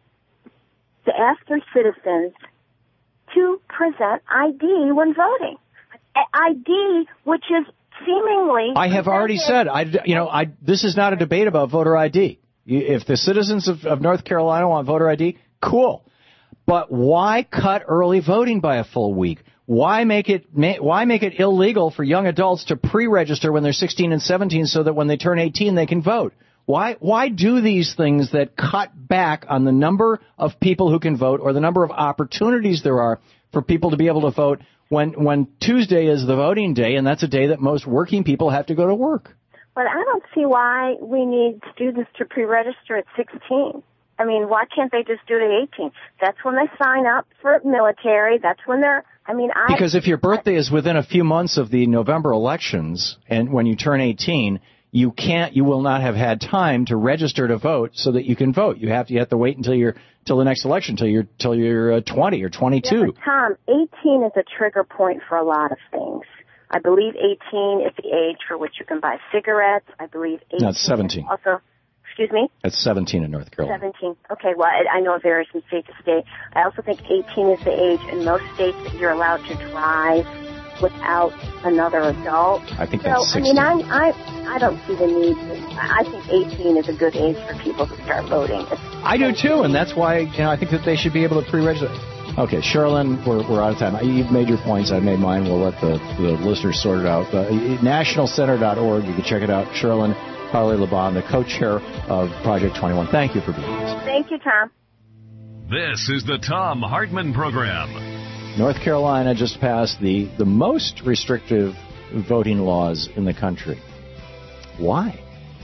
to present ID when voting? ID, which is seemingly... I have already said, this is not a debate about voter ID. If the citizens of North Carolina want voter ID, cool. But why cut early voting by a full week? Why make it illegal for young adults to pre-register when they're 16 and 17 so that when they turn 18 they can vote? Why do these things that cut back on the number of people who can vote or the number of opportunities there are for people to be able to vote when Tuesday is the voting day, and that's a day that most working people have to go to work? But I don't see why we need students to pre-register at 16. I mean, why can't they just do it at 18? That's when they sign up for military. That's when they're, Because if your birthday is within a few months of the November elections, and when you turn 18, you will not have had time to register to vote so that you can vote. You have to wait until the next election, till you're 20 or 22. Yeah, but Tom, 18 is a trigger point for a lot of things. I believe 18 is the age for which you can buy cigarettes. I believe 18. No, it's 17. Also, excuse me? That's 17 in North Carolina. 17. Okay, well, I know it varies from state to state. I also think 18 is the age in most states that you're allowed to drive without another adult. I think that's 16. I don't see the need. I think 18 is a good age for people to start voting. I do too, and that's why I think that they should be able to pre-register. Okay, Sherilyn, we're out of time. You've made your points. I've made mine. We'll let the listeners sort it out. Nationalcenter.org. You can check it out. Sherilyn Harley-Laban, the co-chair of Project 21. Thank you for being with us. Thank you, Tom. This is the Thom Hartmann Program. North Carolina just passed the most restrictive voting laws in the country. Why?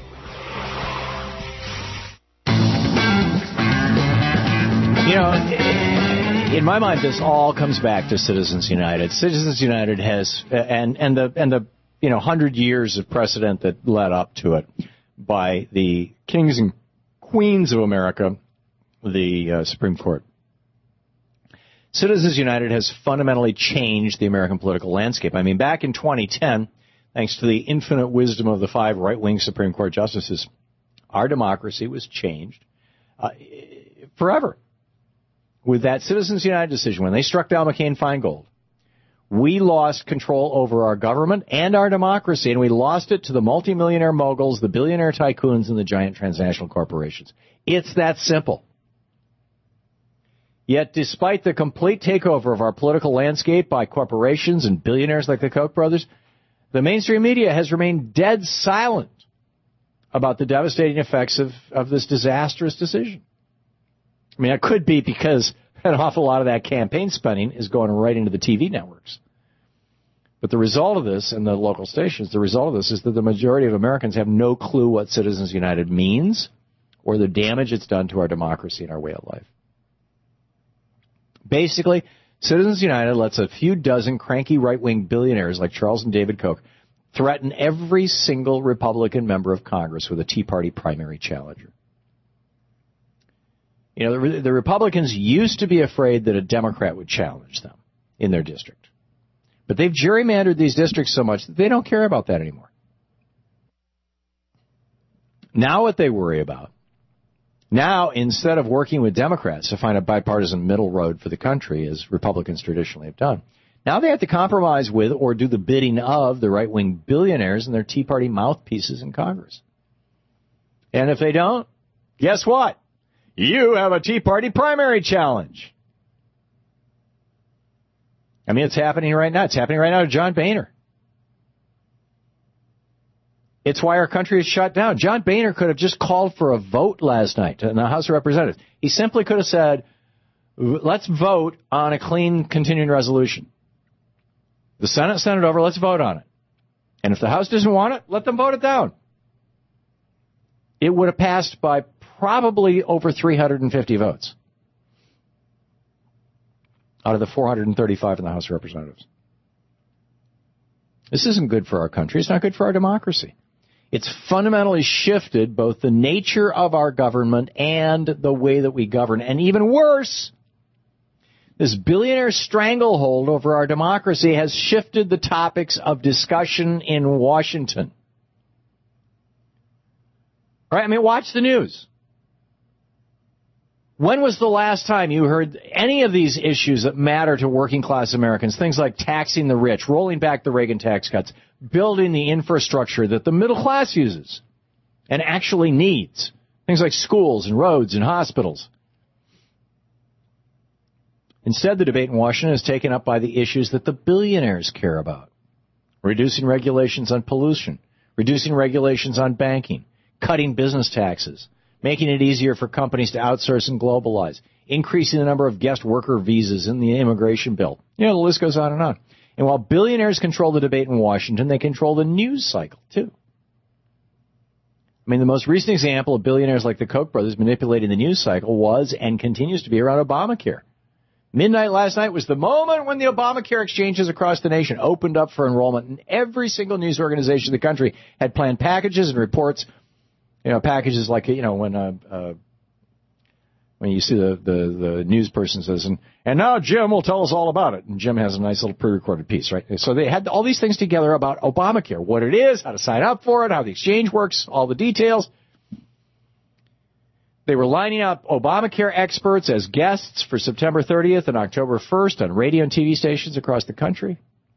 In my mind, this all comes back to Citizens United. Citizens United has, and the 100 years of precedent that led up to it by the kings and queens of America, the Supreme Court. Citizens United has fundamentally changed the American political landscape. I mean, back in 2010, thanks to the infinite wisdom of the 5 right-wing Supreme Court justices, our democracy was changed forever. With that Citizens United decision, when they struck down McCain-Feingold, we lost control over our government and our democracy, and we lost it to the multimillionaire moguls, the billionaire tycoons, and the giant transnational corporations. It's that simple. Yet, despite the complete takeover of our political landscape by corporations and billionaires like the Koch brothers, the mainstream media has remained dead silent about the devastating effects of this disastrous decision. I mean, it could be because an awful lot of that campaign spending is going right into the TV networks. But the result of this, and the local stations, the result of this is that the majority of Americans have no clue what Citizens United means or the damage it's done to our democracy and our way of life. Basically, Citizens United lets a few dozen cranky right-wing billionaires like Charles and David Koch threaten every single Republican member of Congress with a Tea Party primary challenger. The Republicans used to be afraid that a Democrat would challenge them in their district. But they've gerrymandered these districts so much that they don't care about that anymore. Now what they worry about, instead of working with Democrats to find a bipartisan middle road for the country, as Republicans traditionally have done, now they have to compromise with or do the bidding of the right-wing billionaires and their Tea Party mouthpieces in Congress. And if they don't, guess what? You have a Tea Party primary challenge. I mean, it's happening right now. It's happening right now to John Boehner. It's why our country is shut down. John Boehner could have just called for a vote last night in the House of Representatives. He simply could have said, let's vote on a clean continuing resolution. The Senate sent it over. Let's vote on it. And if the House doesn't want it, let them vote it down. It would have passed by probably over 350 votes out of the 435 in the House of Representatives. This isn't good for our country. It's not good for our democracy. It's fundamentally shifted both the nature of our government and the way that we govern. And even worse, this billionaire stranglehold over our democracy has shifted the topics of discussion in Washington. Right? I mean, watch the news. When was the last time you heard any of these issues that matter to working class Americans? Things like taxing the rich, rolling back the Reagan tax cuts, building the infrastructure that the middle class uses and actually needs. Things like schools and roads and hospitals. Instead, the debate in Washington is taken up by the issues that the billionaires care about. Reducing regulations on pollution, reducing regulations on banking, cutting business taxes, making it easier for companies to outsource and globalize, increasing the number of guest worker visas in the immigration bill. You know, the list goes on and on. And while billionaires control the debate in Washington, they control the news cycle, too. I mean, the most recent example of billionaires like the Koch brothers manipulating the news cycle was and continues to be around Obamacare. Midnight last night was the moment when the Obamacare exchanges across the nation opened up for enrollment, and every single news organization in the country had planned packages and reports. You know, packages like, you know, when you see the news person says, and now Jim will tell us all about it. And Jim has a nice little pre-recorded piece, right? So they had all these things together about Obamacare, what it is, how to sign up for it, how the exchange works, all the details. They were lining up Obamacare experts as guests for September 30th and October 1st on radio and TV stations across the country.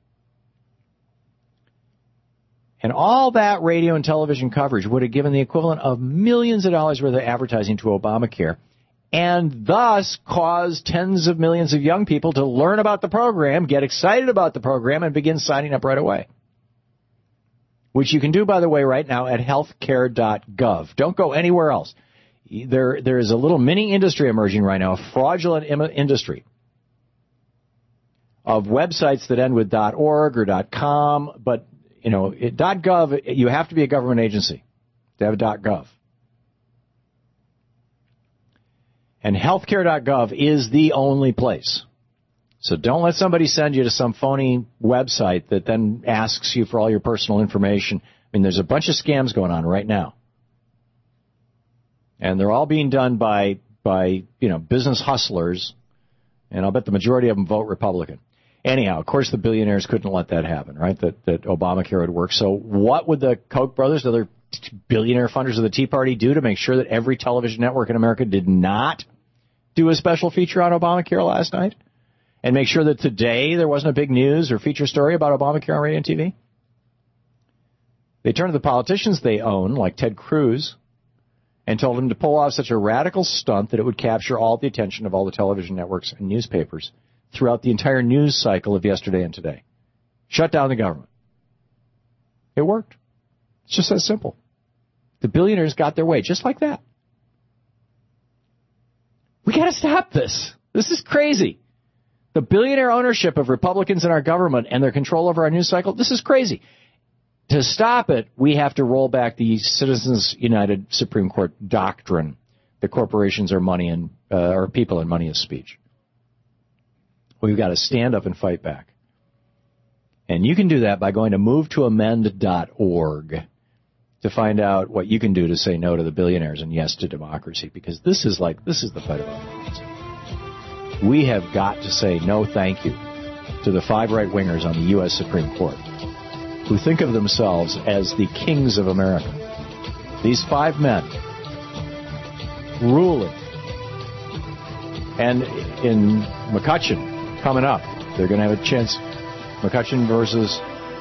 And all that radio and television coverage would have given the equivalent of millions of dollars worth of advertising to Obamacare, and thus caused tens of millions of young people to learn about the program, get excited about the program, and begin signing up right away. Which you can do, by the way, right now at healthcare.gov. Don't go anywhere else. There is a little mini industry emerging right now, a fraudulent industry of websites that end with .org or .com, but you know, .gov, you have to be a government agency to have a .gov. And healthcare.gov is the only place. So don't let somebody send you to some phony website that then asks you for all your personal information. I mean, there's a bunch of scams going on right now. And they're all being done by business hustlers. And I'll bet the majority of them vote Republican. Anyhow, of course, the billionaires couldn't let that happen, right? That Obamacare would work. So what would the Koch brothers, the other billionaire funders of the Tea Party, do to make sure that every television network in America did not do a special feature on Obamacare last night? And make sure that today there wasn't a big news or feature story about Obamacare on radio and TV? They turned to the politicians they own, like Ted Cruz, and told him to pull off such a radical stunt that it would capture all the attention of all the television networks and newspapers throughout the entire news cycle of yesterday and today. Shut down the government. It worked. It's just that simple. The billionaires got their way, just like that. We got to stop this. This is crazy. The billionaire ownership of Republicans in our government and their control over our news cycle, this is crazy. To stop it, we have to roll back the Citizens United Supreme Court doctrine that corporations are money and or people and money is speech. We've got to stand up and fight back. And you can do that by going to movetoamend.org to find out what you can do to say no to the billionaires and yes to democracy, because this is the fight of our minds. We have got to say no thank you to the 5 right-wingers on the U.S. Supreme Court who think of themselves as the kings of America. These 5 men ruling. And in McCutcheon coming up, they're going to have a chance, McCutcheon versus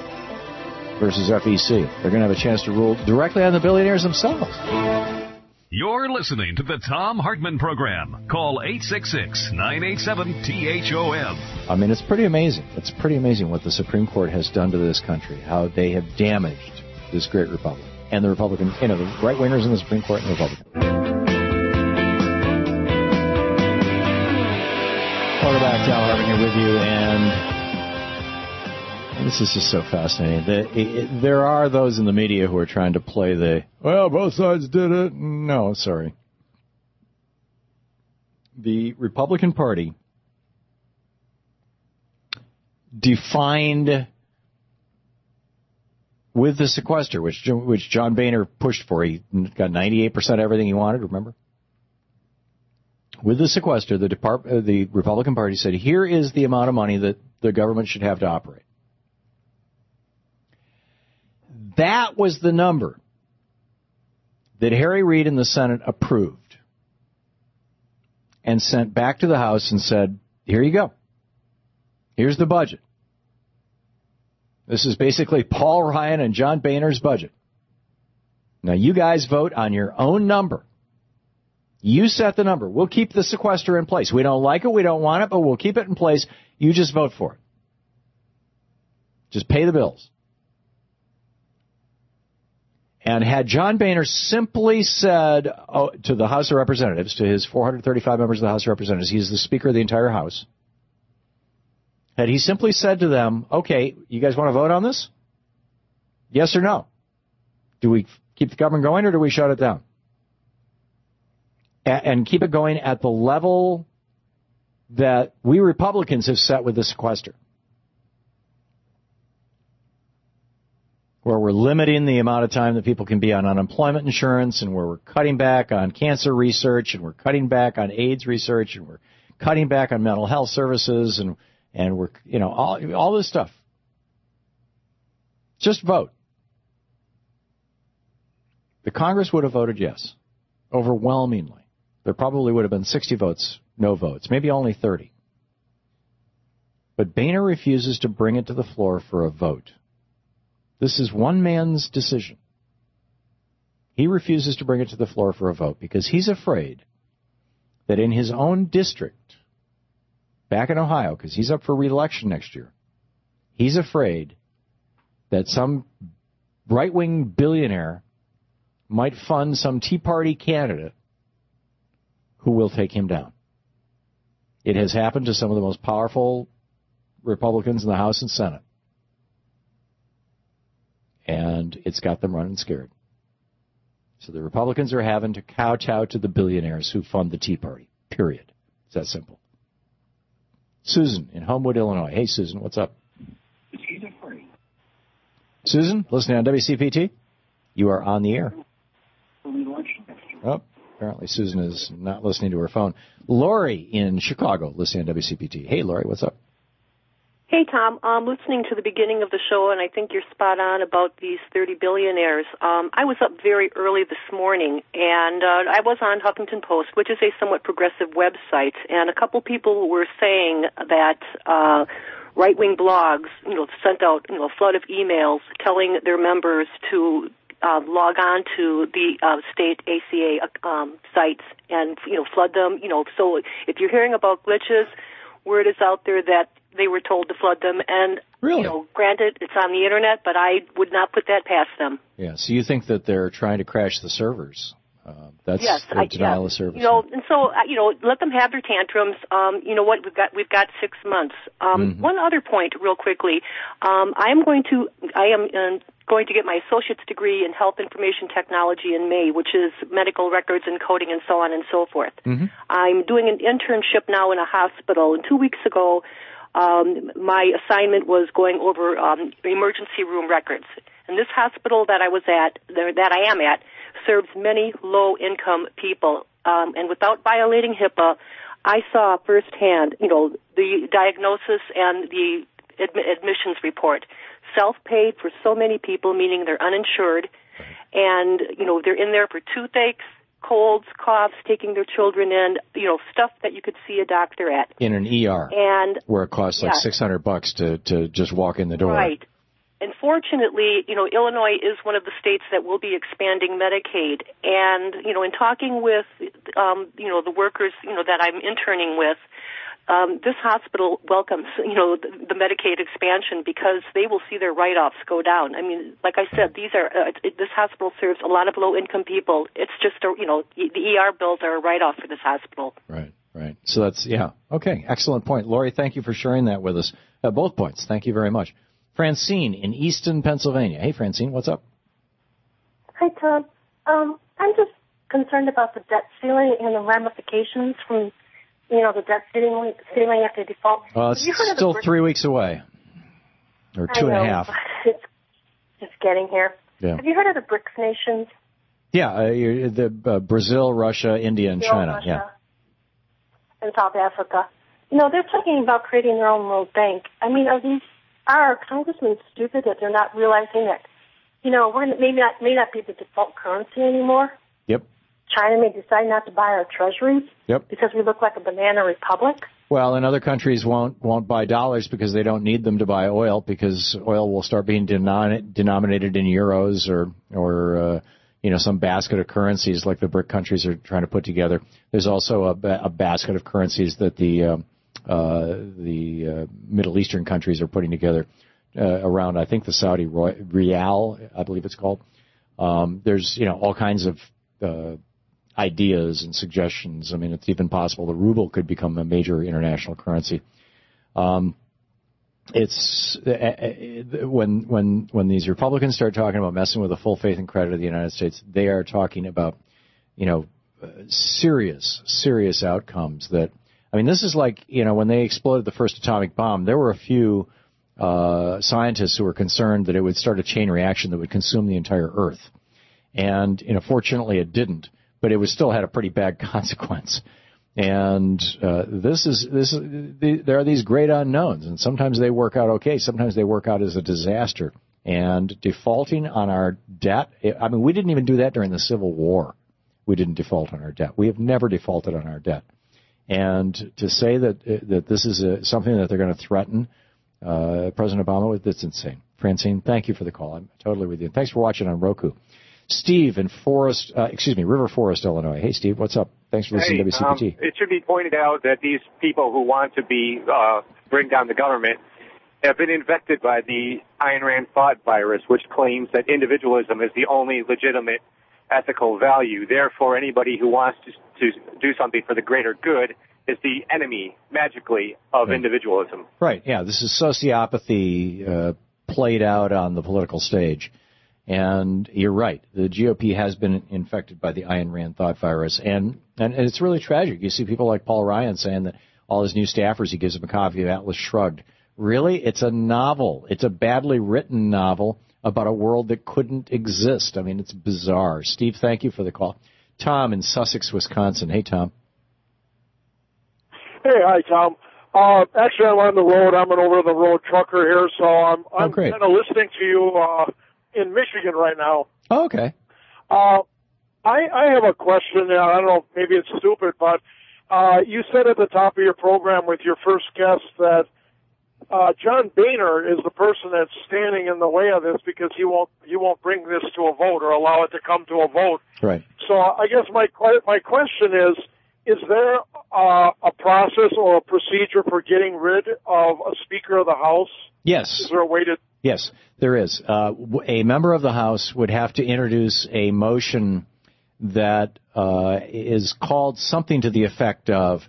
FEC. They're going to have a chance to rule directly on the billionaires themselves. You're listening to the Thom Hartmann Program. Call 866-987-THOM. I mean, it's pretty amazing. It's pretty amazing what the Supreme Court has done to this country, how they have damaged this great republic. And the Republican, the right-wingers in the Supreme Court and the Republicans. Welcome back. Thom Hartmann here with you, and this is just so fascinating. There are those in the media who are trying to play both sides did it. No, sorry. The Republican Party defined with the sequester, which John Boehner pushed for. He got 98% of everything he wanted, remember? With the sequester, the Republican Party said, here is the amount of money that the government should have to operate. That was the number that Harry Reid in the Senate approved and sent back to the House and said, here you go. Here's the budget. This is basically Paul Ryan and John Boehner's budget. Now you guys vote on your own number. You set the number. We'll keep the sequester in place. We don't like it, we don't want it, but we'll keep it in place. You just vote for it. Just pay the bills. And had John Boehner simply said to the House of Representatives, to his 435 members of the House of Representatives, he's the Speaker of the entire House, had he simply said to them, okay, you guys want to vote on this? Yes or no? Do we keep the government going or do we shut it down? And keep it going at the level that we Republicans have set with the sequester, where we're limiting the amount of time that people can be on unemployment insurance, and where we're cutting back on cancer research, and we're cutting back on AIDS research, and we're cutting back on mental health services, and we're, all this stuff. Just vote. The Congress would have voted yes, overwhelmingly. There probably would have been 60 votes, no votes, maybe only 30. But Boehner refuses to bring it to the floor for a vote. This is one man's decision. He refuses to bring it to the floor for a vote because he's afraid that in his own district, back in Ohio, because he's up for re-election next year, he's afraid that some right-wing billionaire might fund some Tea Party candidate who will take him down. It has happened to some of the most powerful Republicans in the House and Senate. And it's got them running scared. So the Republicans are having to kowtow to the billionaires who fund the Tea Party. Period. It's that simple. Susan in Homewood, Illinois. Hey, Susan, what's up? Susan, listening on WCPT? You are on the air. Oh, apparently Susan is not listening to her phone. Lori in Chicago, listening on WCPT. Hey, Lori, what's up? Hey, Tom. I'm listening to the beginning of the show, and I think you're spot on about these 30 billionaires. I was up very early this morning, and I was on Huffington Post, which is a somewhat progressive website, and a couple people were saying that right-wing blogs, sent out, a flood of emails telling their members to log on to the state ACA sites and, flood them. So if you're hearing about glitches, word is out there that they were told to flood them. And, really? Granted, it's on the Internet, but I would not put that past them. Yeah, so you think that they're trying to crash the servers. That's yes, the denial of service. And so, let them have their tantrums. You know what? We've got 6 months. One other point, real quickly. I am going to get my associate's degree in health information technology in May, which is medical records and coding and so on and so forth. Mm-hmm. I'm doing an internship now in a hospital. And 2 weeks ago, my assignment was going over emergency room records. And this hospital that I am at, serves many low-income people. And without violating HIPAA, I saw firsthand, the diagnosis and the admissions report. Self-paid for so many people, meaning they're uninsured. And, they're in there for toothaches, colds, coughs, taking their children in, stuff that you could see a doctor at. In an ER. And where it costs like $600 to just walk in the door. Right. And fortunately, Illinois is one of the states that will be expanding Medicaid. And, in talking with, the workers, that I'm interning with, this hospital welcomes, the Medicaid expansion because they will see their write-offs go down. I mean, like I said, this hospital serves a lot of low-income people. It's just, the ER bills are a write-off for this hospital. Right. So that's, okay, excellent point. Lori, thank you for sharing that with us. Both points. Thank you very much. Francine in Easton, Pennsylvania. Hey, Francine, what's up? Hi, Tom. I'm just concerned about the debt ceiling and the ramifications from, the debt ceiling at the default. It's still 3 weeks away, or 2.5. It's just getting here. Yeah. Have you heard of the BRICS nations? Yeah, the Brazil, Russia, India, and China. Russia, yeah. And South Africa. They're talking about creating their own world bank. I mean, are our congressmen stupid that they're not realizing that, may not be the default currency anymore? Yep. China may decide not to buy our treasuries. Yep. Because we look like a banana republic. Well, and other countries won't buy dollars because they don't need them to buy oil, because oil will start being denominated in euros or some basket of currencies like the BRIC countries are trying to put together. There's also a basket of currencies that the Middle Eastern countries are putting together around, I think, the Saudi Rial, I believe it's called. There's, all kinds of ideas and suggestions. I mean, it's even possible the ruble could become a major international currency. It's when these Republicans start talking about messing with the full faith and credit of the United States, they are talking about, serious outcomes that, this is like, when they exploded the first atomic bomb, there were a few scientists who were concerned that it would start a chain reaction that would consume the entire Earth. And, fortunately it didn't, but it still had a pretty bad consequence. And there are these great unknowns, and sometimes they work out okay, sometimes they work out as a disaster. And defaulting on our debt, we didn't even do that during the Civil War. We didn't default on our debt. We have never defaulted on our debt. And to say that this is something that they're going to threaten President Obama with, that's insane. Francine, thank you for the call. I'm totally with you. Thanks for watching on Roku. Steve in River Forest, Illinois. Hey, Steve, what's up? Thanks for listening to WCPT. It should be pointed out that these people who want to bring down the government have been infected by the Ayn Rand thought virus, which claims that individualism is the only legitimate ethical value. Therefore, anybody who wants to do something for the greater good is the enemy, magically, of individualism. Right, yeah. This is sociopathy played out on the political stage. And you're right. The GOP has been infected by the Ayn Rand thought virus. And it's really tragic. You see people like Paul Ryan saying that all his new staffers, he gives them a copy of Atlas Shrugged. Really? It's a novel. It's a badly written novel about a world that couldn't exist. It's bizarre. Steve, thank you for the call. Tom in Sussex, Wisconsin. Hey, Tom. Hey, hi, Tom. Actually, I'm on the road. I'm an over-the-road trucker here, so I'm kind of listening to you in Michigan right now. Oh, okay. I have a question. I don't know, maybe it's stupid, but you said at the top of your program with your first guest that John Boehner is the person that's standing in the way of this because he won't bring this to a vote or allow it to come to a vote. Right. So I guess my question is there a process or a procedure for getting rid of a Speaker of the House? Yes. Is there a way to... Yes, there is. A member of the House would have to introduce a motion that is called something to the effect of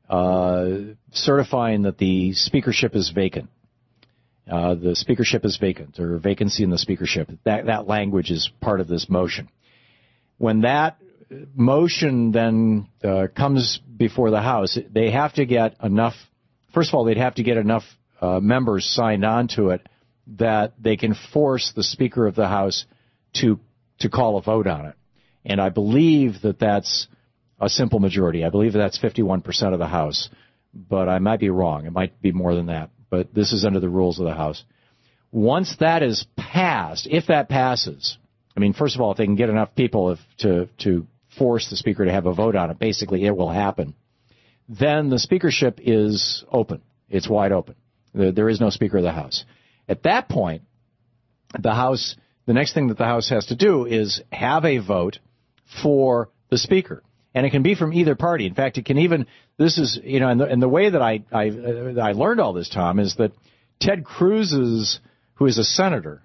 certifying that the speakership is vacant. The speakership is vacant, or vacancy in the speakership. That language is part of this motion. When that motion then comes before the House, they have to get enough. First of all, they'd have to get enough members signed on to it that they can force the Speaker of the House to call a vote on it. And I believe that that's a simple majority. I believe that's 51% of the House, but I might be wrong. It might be more than that, but this is under the rules of the House. Once that is passed, if that passes, first of all, if they can get enough people to force the Speaker to have a vote on it, basically it will happen. Then the speakership is open. It's wide open. There is no Speaker of the House. At that point, the next thing that the House has to do is have a vote for the Speaker. And it can be from either party. In fact, it can even, this is, and the way that I learned all this, Tom, is that Ted Cruz, who is a senator,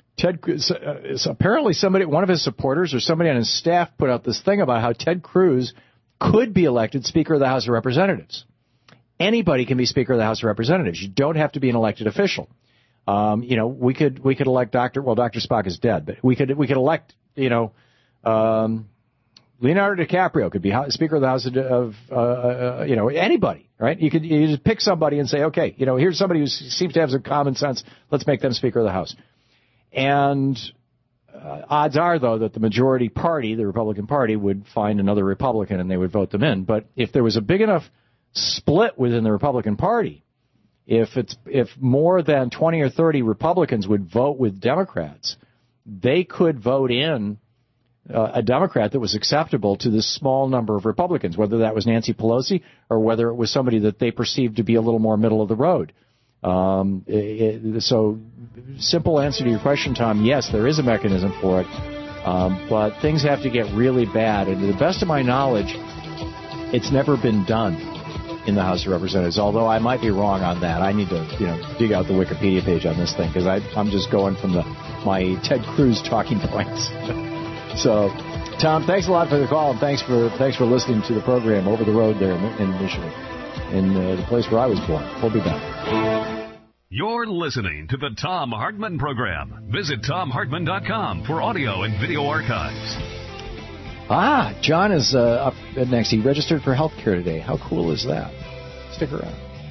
apparently one of his supporters or somebody on his staff put out this thing about how Ted Cruz could be elected Speaker of the House of Representatives. Anybody can be Speaker of the House of Representatives. You don't have to be an elected official. We could elect Dr. Spock is dead, but we could elect, Leonardo DiCaprio could be Speaker of the House of anybody, right? You just pick somebody and say, okay, here's somebody who seems to have some common sense. Let's make them Speaker of the House. And odds are, though, that the majority party, the Republican Party, would find another Republican and they would vote them in. But if there was a big enough split within the Republican Party, if more than 20 or 30 Republicans would vote with Democrats, they could vote in a Democrat that was acceptable to this small number of Republicans, whether that was Nancy Pelosi or whether it was somebody that they perceived to be a little more middle of the road. So, simple answer to your question, Tom, yes, there is a mechanism for it. But things have to get really bad. And to the best of my knowledge, it's never been done in the House of Representatives, although I might be wrong on that. I need to, dig out the Wikipedia page on this thing, because I'm just going from my Ted Cruz talking points. So, Tom, thanks a lot for the call, and thanks for listening to the program over the road there in Michigan, in the place where I was born. We'll be back. You're listening to the Thom Hartmann Program. Visit ThomHartmann.com for audio and video archives. John is up next. He registered for health care today. How cool is that? Stick around.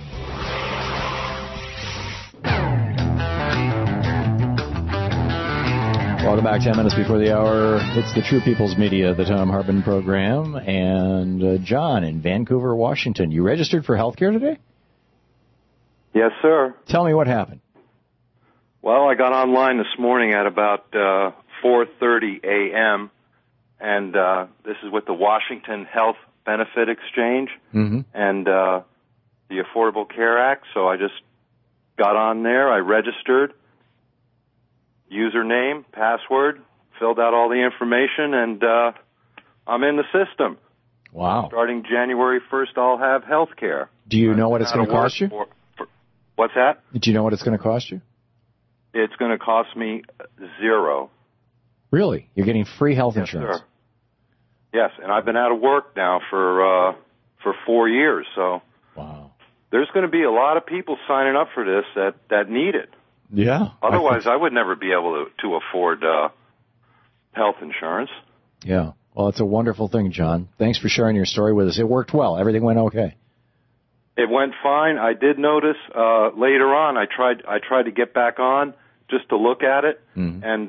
Welcome back. 10 minutes before the hour. It's the True People's Media, the Thom Hartmann Program. And John in Vancouver, Washington. You registered for health care today? Yes, sir. Tell me what happened. Well, I got online this morning at about 4:30 a.m., and this is with the Washington Health Benefit Exchange and the Affordable Care Act. So I just got on there. I registered, username, password, filled out all the information, and I'm in the system. Wow. Starting January 1st, I'll have health care. Do you know what it's going to cost you? What's that? Do you know what it's going to cost you? It's going to cost me $0. Really? You're getting free health insurance? Sir. Yes, and I've been out of work now for 4 years, so wow. There's going to be a lot of people signing up for this that need it. Yeah. Otherwise, I would never be able to afford health insurance. Yeah. Well, it's a wonderful thing, John. Thanks for sharing your story with us. It worked well. Everything went okay. It went fine. I did notice later on. I tried to get back on just to look at it, and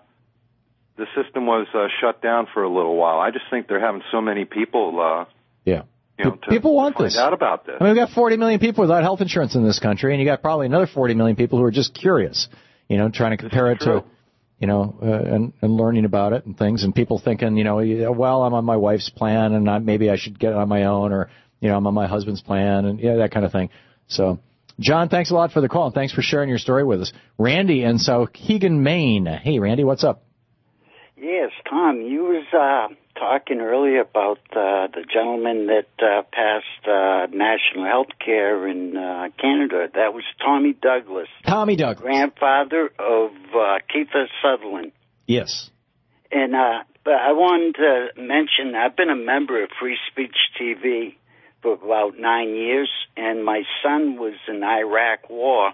the system was shut down for a little while. I just think they're having so many people. People want find this. out about this. I mean, we've got 40 million people without health insurance in this country, and you got probably another 40 million people who are just curious. Trying to compare it to, and learning about it and things, and people thinking, well, I'm on my wife's plan, and maybe I should get it on my own, or I'm on my husband's plan, and that kind of thing. So, John, thanks a lot for the call, and thanks for sharing your story with us. Randy in Sauhegan, Maine. Hey, Randy, what's up? Yes, Tom, you was talking earlier about the gentleman that passed national health care in Canada. That was Tommy Douglas. Tommy Douglas. Grandfather of Kiefer Sutherland. Yes. And but I wanted to mention, I've been a member of Free Speech TV for about 9 years, and my son was in the Iraq War,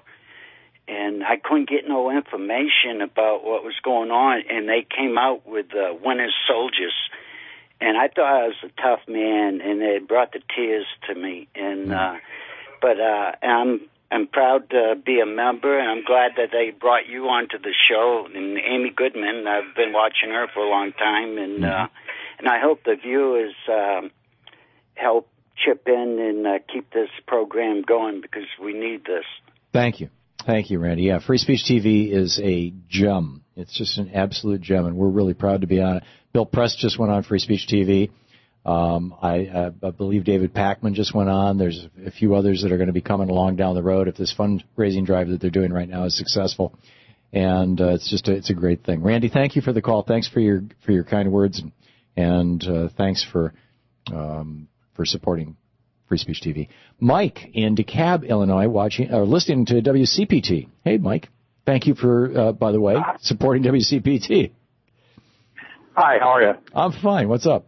and I couldn't get no information about what was going on, and they came out with Winter Soldiers, and I thought I was a tough man, and it brought the tears to me, and but I'm proud to be a member, and I'm glad that they brought you onto the show, and Amy Goodman. I've been watching her for a long time, and I hope the viewers help chip in and keep this program going, because we need this. Thank you. Thank you, Randy. Yeah, Free Speech TV is a gem. It's just an absolute gem, and we're really proud to be on it. Bill Press just went on Free Speech TV. I believe David Pakman just went on. There's a few others that are going to be coming along down the road if this fundraising drive that they're doing right now is successful. And it's a great thing. Randy, thank you for the call. Thanks for your kind words, and thanks for supporting Free Speech TV. Mike in DeKalb, Illinois, listening to WCPT. Hey, Mike. Thank you for, by the way, supporting WCPT. Hi, how are you? I'm fine. What's up?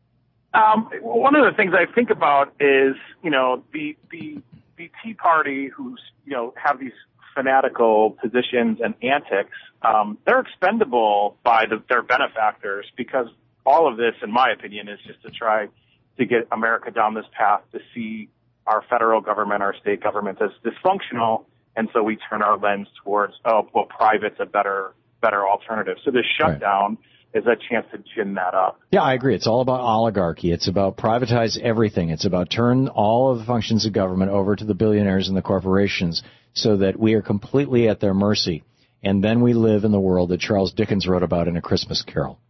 One of the things I think about is, the Tea Party who's, have these fanatical positions and antics. They're expendable by their benefactors, because all of this, in my opinion, is just to try to get America down this path to see our federal government, our state government as dysfunctional, and so we turn our lens towards, private's a better alternative. So this shutdown is a chance to gin that up. Yeah, I agree. It's all about oligarchy. It's about privatize everything. It's about turn all of the functions of government over to the billionaires and the corporations so that we are completely at their mercy. And then we live in the world that Charles Dickens wrote about in A Christmas Carol.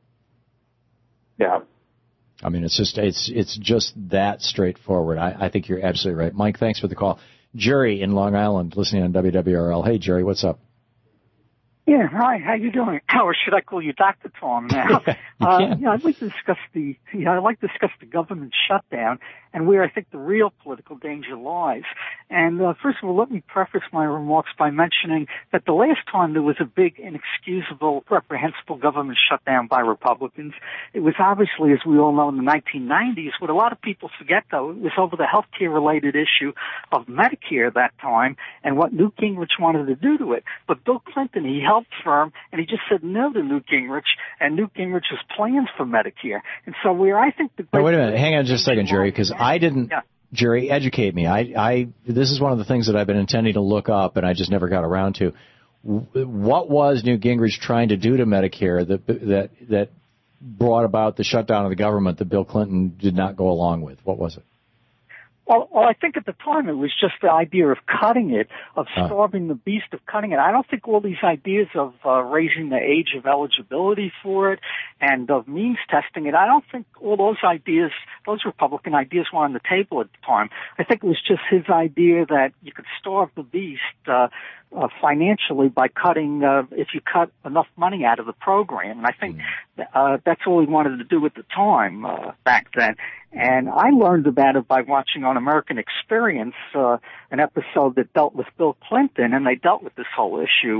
Yeah. I mean, it's just that straightforward. I think you're absolutely right. Mike, thanks for the call. Jerry in Long Island, listening on WWRL. Hey, Jerry, what's up? Yeah, hi. How you doing? Or should I call you Dr. Tom now? I'd like to discuss the government shutdown and where I think the real political danger lies. And first of all, let me preface my remarks by mentioning that the last time there was a big, inexcusable, reprehensible government shutdown by Republicans, it was obviously, as we all know, in the 1990s. What a lot of people forget, though, it was over the healthcare-related issue of Medicare that time and what Newt Gingrich wanted to do to it. But Bill Clinton, he held firm, and he just said no to Newt Gingrich and Newt Gingrich's plans for Medicare. And so where I think the great... Wait a minute. Hang on just a second, Jerry, because I didn't... Yeah. Jerry, educate me. This is one of the things that I've been intending to look up, and I just never got around to. What was Newt Gingrich trying to do to Medicare that brought about the shutdown of the government that Bill Clinton did not go along with? What was it? Well, I think at the time it was just the idea of cutting it, of starving the beast, of cutting it. I don't think all these ideas of raising the age of eligibility for it and of means testing it, I don't think all those ideas, those Republican ideas were on the table at the time. I think it was just his idea that you could starve the beast financially by cutting, if you cut enough money out of the program. And I think that's all he wanted to do at the time back then. And I learned about it by watching on American Experience an episode that dealt with Bill Clinton, and they dealt with this whole issue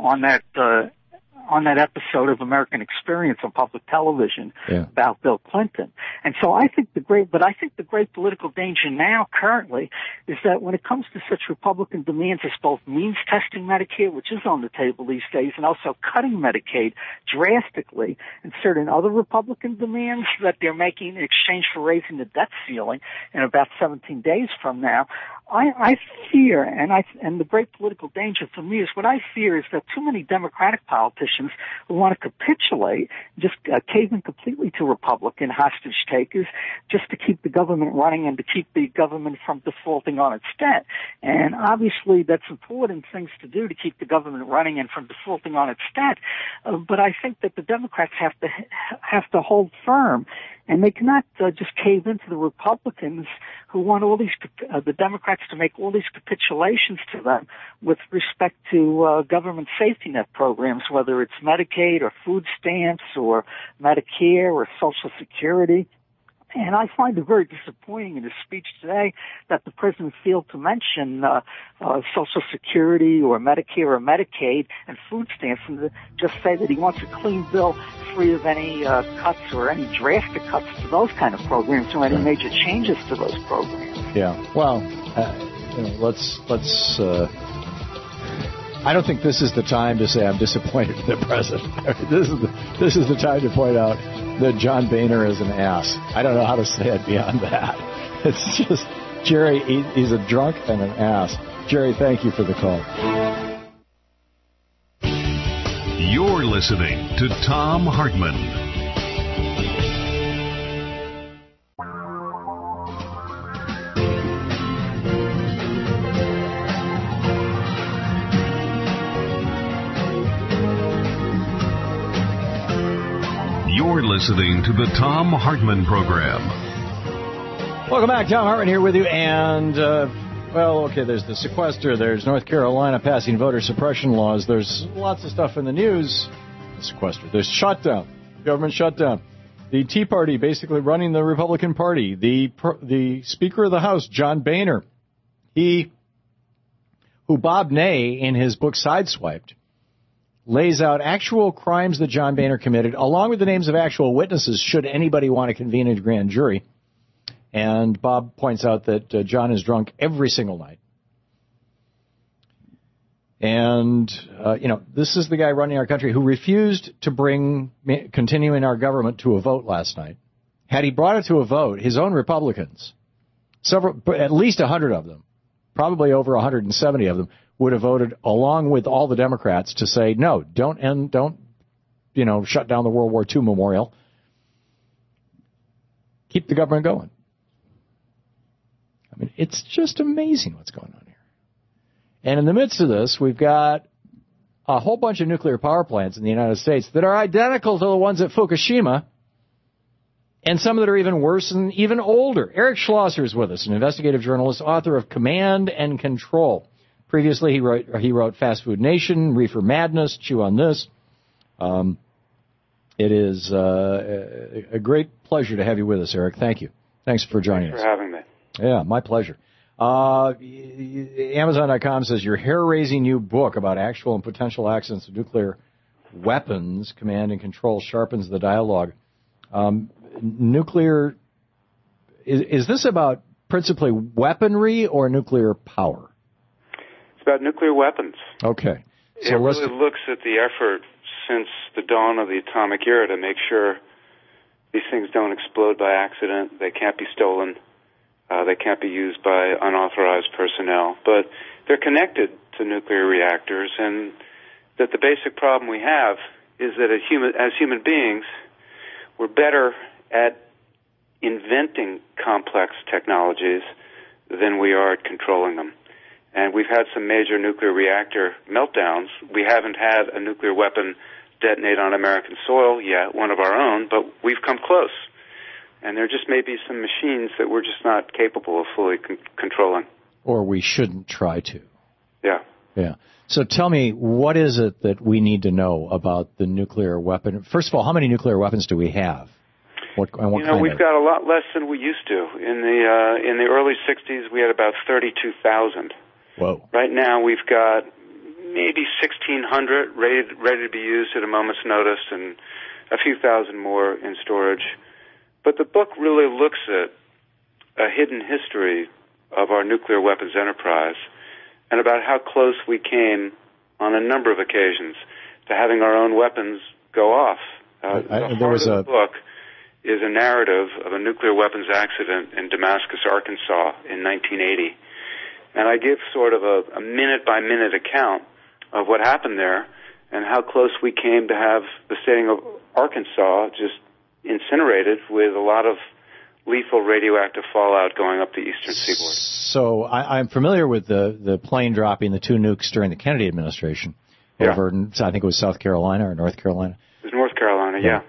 on that episode of American Experience on public television about Bill Clinton. And so I think the great political danger now currently is that when it comes to such Republican demands as both means testing Medicare, which is on the table these days, and also cutting Medicaid drastically, and certain other Republican demands that they're making in exchange for raising the debt ceiling in about 17 days from now, I fear, and the great political danger for me is what I fear is that too many Democratic politicians who want to capitulate, just cave in completely to Republican hostage takers just to keep the government running and to keep the government from defaulting on its debt. And obviously that's important things to do to keep the government running and from defaulting on its debt. But I think that the Democrats have to hold firm. And they cannot just cave into the Republicans who want all these, the Democrats to make all these capitulations to them with respect to government safety net programs, whether it's Medicaid or food stamps or Medicare or Social Security. And I find it very disappointing in his speech today that the president failed to mention Social Security or Medicare or Medicaid and food stamps, and just say that he wants a clean bill free of any cuts or any drastic cuts to those kind of programs or any major changes to those programs. Yeah. Well, let's. I don't think this is the time to say I'm disappointed in the president. This is the time to point out that John Boehner is an ass. I don't know how to say it beyond that. It's just, Jerry, he's a drunk and an ass. Jerry, thank you for the call. You're listening to Thom Hartmann. You're listening to the Thom Hartmann Program. Welcome back. Thom Hartmann here with you. And, there's the sequester. There's North Carolina passing voter suppression laws. There's lots of stuff in the news. The sequester. There's shutdown. Government shutdown. The Tea Party basically running the Republican Party. The Speaker of the House, John Boehner, who Bob Ney in his book Sideswiped, lays out actual crimes that John Boehner committed, along with the names of actual witnesses, should anybody want to convene a grand jury. And Bob points out that John is drunk every single night. And, this is the guy running our country who refused to bring continuing our government to a vote last night. Had he brought it to a vote, his own Republicans, at least 100 of them, probably over 170 of them, would have voted along with all the Democrats to say, no, don't shut down the World War II memorial. Keep the government going. I mean, it's just amazing what's going on here. And in the midst of this, we've got a whole bunch of nuclear power plants in the United States that are identical to the ones at Fukushima, and some that are even worse and even older. Eric Schlosser is with us, an investigative journalist, author of Command and Control. Previously, he wrote Fast Food Nation, Reefer Madness, Chew on This. It is a great pleasure to have you with us, Eric. Thank you. Thanks for joining us. Thanks for having me. Yeah, my pleasure. Amazon.com says your hair-raising new book about actual and potential accidents of nuclear weapons, command and control, sharpens the dialogue. Nuclear, is this about principally weaponry or nuclear power? It's about nuclear weapons. Okay. So it really looks at the effort since the dawn of the atomic era to make sure these things don't explode by accident, they can't be stolen, they can't be used by unauthorized personnel, but they're connected to nuclear reactors, and that the basic problem we have is that as human beings, we're better at inventing complex technologies than we are at controlling them. And we've had some major nuclear reactor meltdowns. We haven't had a nuclear weapon detonate on American soil yet, one of our own, but we've come close. And there just may be some machines that we're just not capable of fully controlling. Or we shouldn't try to. Yeah. Yeah. So tell me, what is it that we need to know about the nuclear weapon? First of all, how many nuclear weapons do we have? We've got a lot less than we used to. In the early 60s, we had about 32,000. Whoa. Right now, we've got maybe 1,600 ready to be used at a moment's notice and a few thousand more in storage. But the book really looks at a hidden history of our nuclear weapons enterprise and about how close we came on a number of occasions to having our own weapons go off. The book is a narrative of a nuclear weapons accident in Damascus, Arkansas in 1980. And I give sort of a minute-by-minute account of what happened there and how close we came to have the state of Arkansas just incinerated with a lot of lethal radioactive fallout going up the eastern seaboard. So I'm familiar with the plane dropping the two nukes during the Kennedy administration over in, I think it was South Carolina or North Carolina. It was North Carolina, yeah.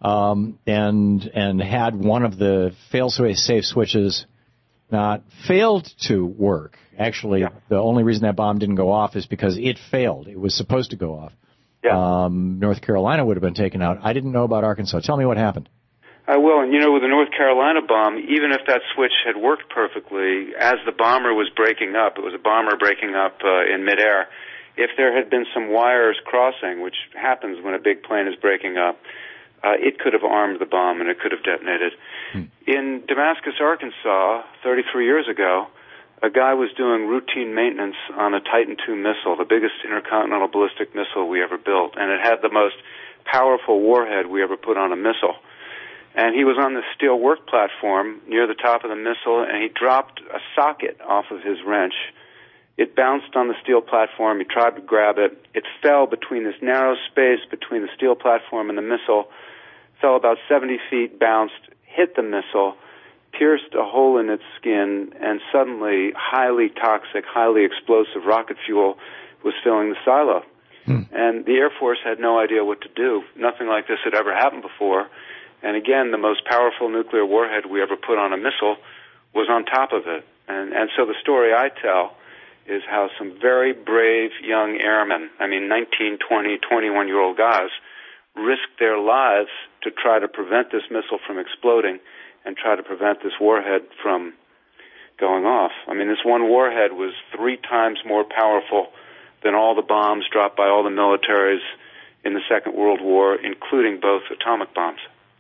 And had one of the fail-safe switches not failed to work. Actually, the only reason that bomb didn't go off is because it failed. It was supposed to go off. Yeah. North Carolina would have been taken out. I didn't know about Arkansas. Tell me what happened. I will. And, with the North Carolina bomb, even if that switch had worked perfectly, as the bomber was breaking up, it was a bomber breaking up in midair, if there had been some wires crossing, which happens when a big plane is breaking up, it could have armed the bomb and it could have detonated. In Damascus, Arkansas, 33 years ago, a guy was doing routine maintenance on a Titan II missile, the biggest intercontinental ballistic missile we ever built, and it had the most powerful warhead we ever put on a missile. And he was on this steel work platform near the top of the missile, and he dropped a socket off of his wrench. It bounced on the steel platform. He tried to grab it. It fell between this narrow space between the steel platform and the missile, fell about 70 feet, bounced, hit the missile, pierced a hole in its skin, and suddenly highly toxic, highly explosive rocket fuel was filling the silo. And the Air Force had no idea what to do. Nothing like this had ever happened before. And again, the most powerful nuclear warhead we ever put on a missile was on top of it. And so the story I tell is how some very brave young airmen, 19, 20, 21-year-old guys, risked their lives to try to prevent this missile from exploding and try to prevent this warhead from going off. This one warhead was 3 times more powerful than all the bombs dropped by all the militaries in the Second World War, including both atomic bombs.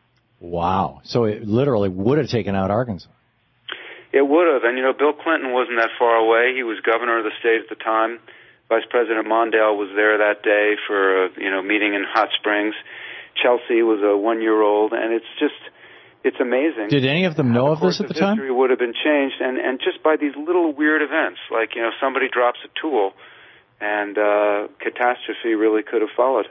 Wow. So it literally would have taken out Arkansas. It would have. And, Bill Clinton wasn't that far away. He was governor of the state at the time. Vice President Mondale was there that day for a meeting in Hot Springs. Chelsea was a 1-year-old, and it's amazing. Did any of them know of this at the time? History would have been changed, and just by these little weird events, like somebody drops a tool, and catastrophe really could have followed.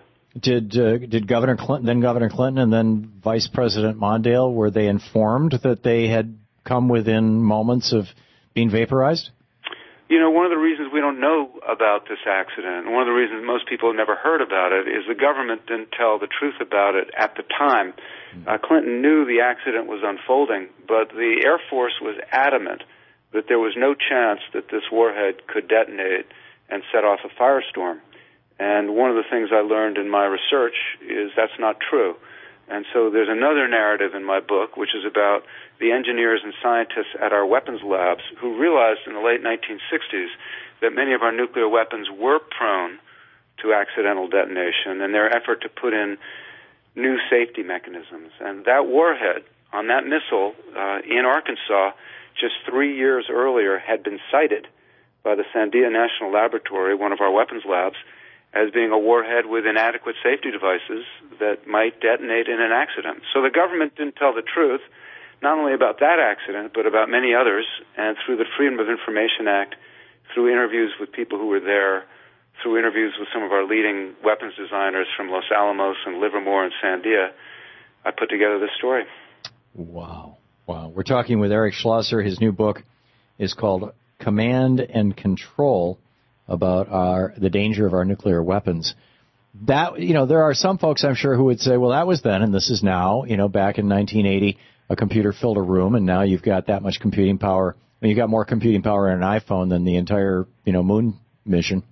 Did Governor Clinton, and then Vice President Mondale, were they informed that they had come within moments of being vaporized? One of the reasons we don't know about this accident, and one of the reasons most people have never heard about it, is the government didn't tell the truth about it at the time. Clinton knew the accident was unfolding, but the Air Force was adamant that there was no chance that this warhead could detonate and set off a firestorm. And one of the things I learned in my research is that's not true. And so there's another narrative in my book, which is about the engineers and scientists at our weapons labs who realized in the late 1960s that many of our nuclear weapons were prone to accidental detonation, and their effort to put in new safety mechanisms. And that warhead on that missile in Arkansas just 3 years earlier had been cited by the Sandia National Laboratory, one of our weapons labs, as being a warhead with inadequate safety devices that might detonate in an accident. So the government didn't tell the truth, not only about that accident, but about many others. And through the Freedom of Information Act, through interviews with people who were there, through interviews with some of our leading weapons designers from Los Alamos and Livermore and Sandia, I put together this story. Wow. We're talking with Eric Schlosser. His new book is called Command and Control, about the danger of our nuclear weapons. That, there are some folks, I'm sure, who would say, well, that was then and this is now. Back in 1980, a computer filled a room, and now you've got that much computing power. You've got more computing power in an iPhone than the entire, moon mission.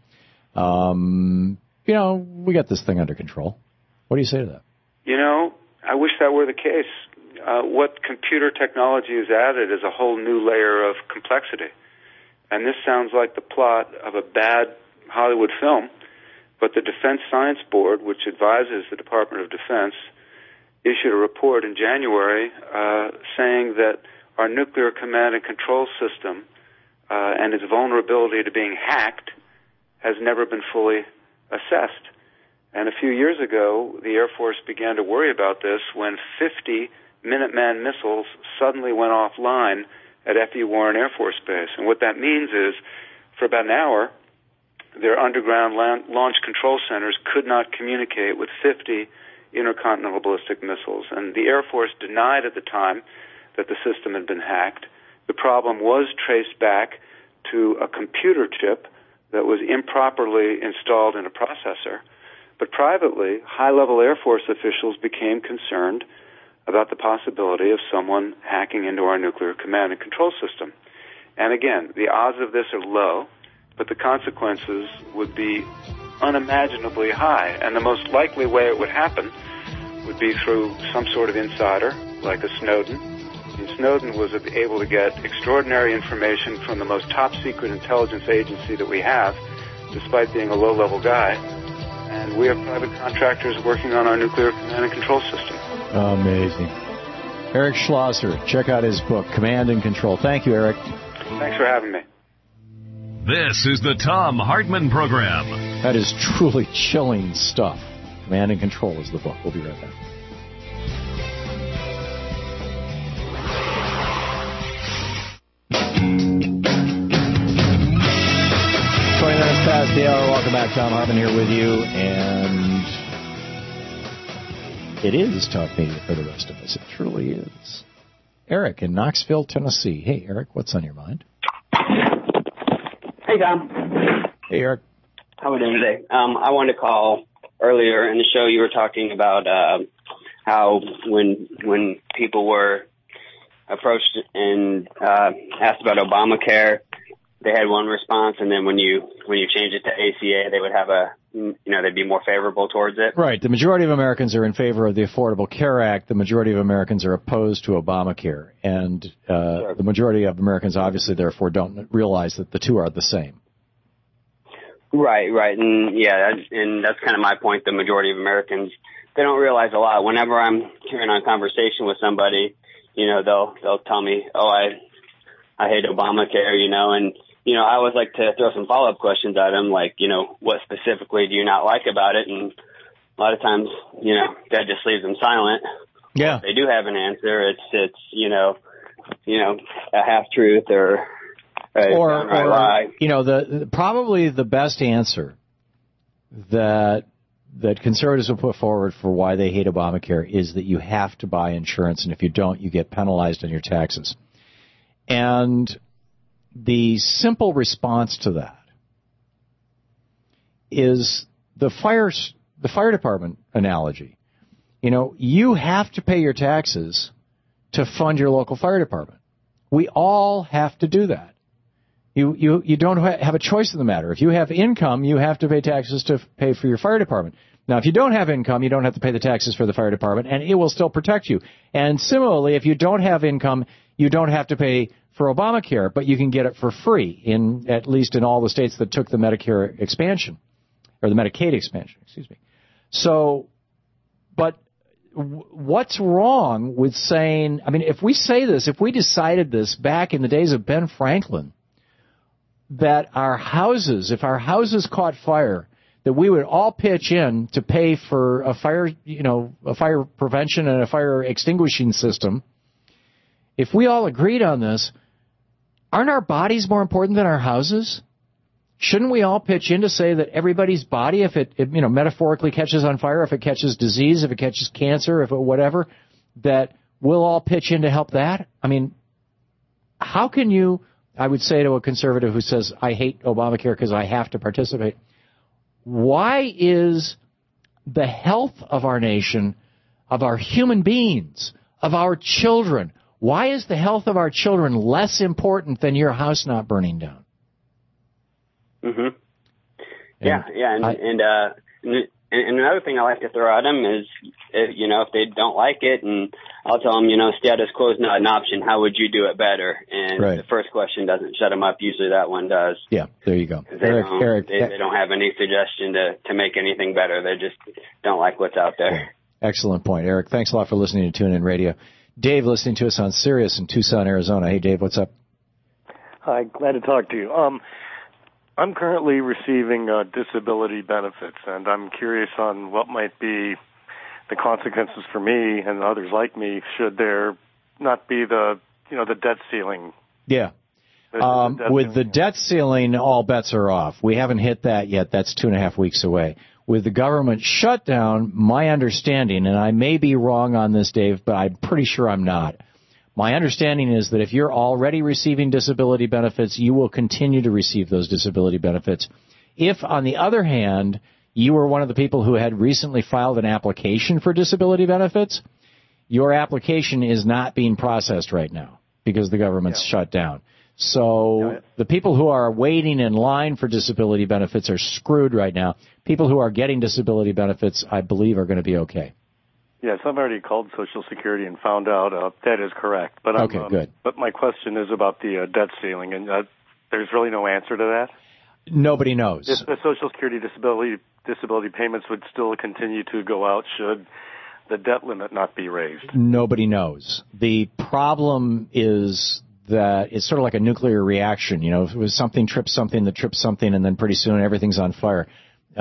We got this thing under control. What do you say to that? I wish that were the case. What computer technology has added is a whole new layer of complexity. And this sounds like the plot of a bad Hollywood film, but the Defense Science Board, which advises the Department of Defense, issued a report in January saying that our nuclear command and control system and its vulnerability to being hacked has never been fully assessed. And a few years ago, the Air Force began to worry about this when 50 Minuteman missiles suddenly went offline at F.E. Warren Air Force Base. And what that means is, for about an hour, their underground launch control centers could not communicate with 50 intercontinental ballistic missiles. And the Air Force denied at the time that the system had been hacked. The problem was traced back to a computer chip that was improperly installed in a processor. But privately, high-level Air Force officials became concerned about the possibility of someone hacking into our nuclear command and control system. And again, the odds of this are low, but the consequences would be unimaginably high. And the most likely way it would happen would be through some sort of insider, like a Snowden. And Snowden was able to get extraordinary information from the most top-secret intelligence agency that we have, despite being a low-level guy. And we have private contractors working on our nuclear command and control system. Amazing. Eric Schlosser, check out his book, Command and Control. Thank you, Eric. Thanks for having me. This is the Thom Hartmann Program. That is truly chilling stuff. Command and Control is the book. We'll be right back. Past the hour. Welcome back. Thom Hartmann here with you, and it is Talk Media for the rest of us. It truly is. Eric in Knoxville, Tennessee. Hey, Eric, what's on your mind? Hey, Tom. Hey, Eric. How are we doing today? I wanted to call earlier in the show. You were talking about how when people were approached and asked about Obamacare, they had one response, and then when you change it to ACA, they would have they'd be more favorable towards it. Right. The majority of Americans are in favor of the Affordable Care Act. The majority of Americans are opposed to Obamacare. And the majority of Americans, obviously, therefore, don't realize that the two are the same. Right. And that's kind of my point. The majority of Americans, they don't realize a lot. Whenever I'm carrying on conversation with somebody, they'll tell me, oh, I hate Obamacare, and I always like to throw some follow-up questions at them, like, what specifically do you not like about it? And a lot of times, that just leaves them silent. Yeah. If they do have an answer, it's a half-truth or lie. Probably the best answer that conservatives will put forward for why they hate Obamacare is that you have to buy insurance, and if you don't, you get penalized on your taxes. And the simple response to that is the fire department analogy. You have to pay your taxes to fund your local fire department. We all have to do that. You don't have a choice in the matter. If you have income, you have to pay taxes to pay for your fire department. Now, if you don't have income, you don't have to pay the taxes for the fire department, and it will still protect you. And similarly, if you don't have income, you don't have to pay for Obamacare, but you can get it for free, at least in all the states that took the Medicare expansion, or the Medicaid expansion, excuse me. So, but what's wrong with saying, I mean, if we say this, if we decided this back in the days of Ben Franklin, that our houses, if our houses caught fire, that we would all pitch in to pay for a fire prevention and a fire extinguishing system. If we all agreed on this, aren't our bodies more important than our houses? Shouldn't we all pitch in to say that everybody's body, if it metaphorically catches on fire, if it catches disease, if it catches cancer, if it whatever, that we'll all pitch in to help that? I mean, how can you, I would say to a conservative who says, I hate Obamacare because I have to participate, why is the health of our nation, of our human beings, of our children, why is the health of our children less important than your house not burning down? Mm-hmm. Yeah, and another thing I like to throw at them is, if they don't like it, and I'll tell them, status quo is not an option. How would you do it better? And the first question doesn't shut them up. Usually that one does. Yeah, there you go. Eric, they don't have any suggestion to make anything better. They just don't like what's out there. Excellent point, Eric. Thanks a lot for listening to TuneIn Radio. Dave, listening to us on Sirius in Tucson, Arizona. Hey, Dave, what's up? Hi, glad to talk to you. I'm currently receiving disability benefits, and I'm curious on what might be the consequences for me and others like me should there not be the debt ceiling. Yeah. With the debt ceiling, all bets are off. We haven't hit that yet. That's 2.5 weeks away. With the government shutdown, my understanding, and I may be wrong on this, Dave, but I'm pretty sure I'm not. My understanding is that if you're already receiving disability benefits, you will continue to receive those disability benefits. If, on the other hand, you were one of the people who had recently filed an application for disability benefits, your application is not being processed right now because the government's shut down. So the people who are waiting in line for disability benefits are screwed right now. People who are getting disability benefits, I believe, are going to be okay. Yes, I've already called Social Security and found out that is correct. But okay, good. But my question is about the debt ceiling, and there's really no answer to that? Nobody knows. If the Social Security disability payments would still continue to go out should the debt limit not be raised? Nobody knows. The problem is that it's sort of like a nuclear reaction. If it was something trips something that trips something, and then pretty soon everything's on fire.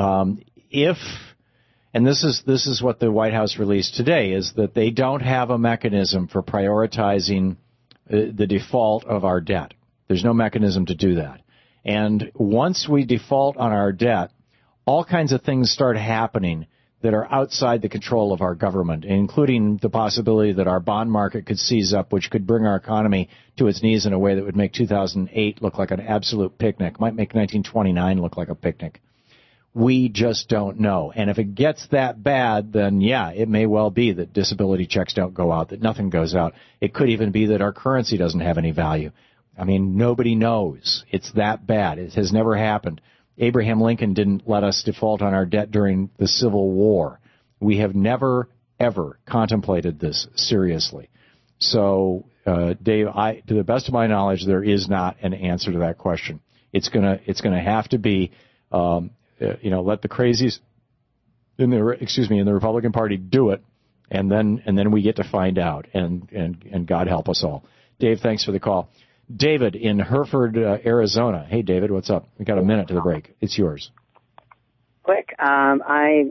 And this is what the White House released today, is that they don't have a mechanism for prioritizing the default of our debt. There's no mechanism to do that. And once we default on our debt, all kinds of things start happening that are outside the control of our government, including the possibility that our bond market could seize up, which could bring our economy to its knees in a way that would make 2008 look like an absolute picnic, might make 1929 look like a picnic. We just don't know. And if it gets that bad, then it may well be that disability checks don't go out, that nothing goes out. It could even be that our currency doesn't have any value. I mean, nobody knows. It's that bad. It has never happened. Abraham Lincoln didn't let us default on our debt during the Civil War. We have never, ever contemplated this seriously. So, Dave, to the best of my knowledge, there is not an answer to that question. It's gonna have to be, let the crazies in the Republican Party do it, and then we get to find out, and God help us all. Dave, thanks for the call. David in Hereford, Arizona. Hey, David, what's up? We got a minute to the break. It's yours. Quick. Hi.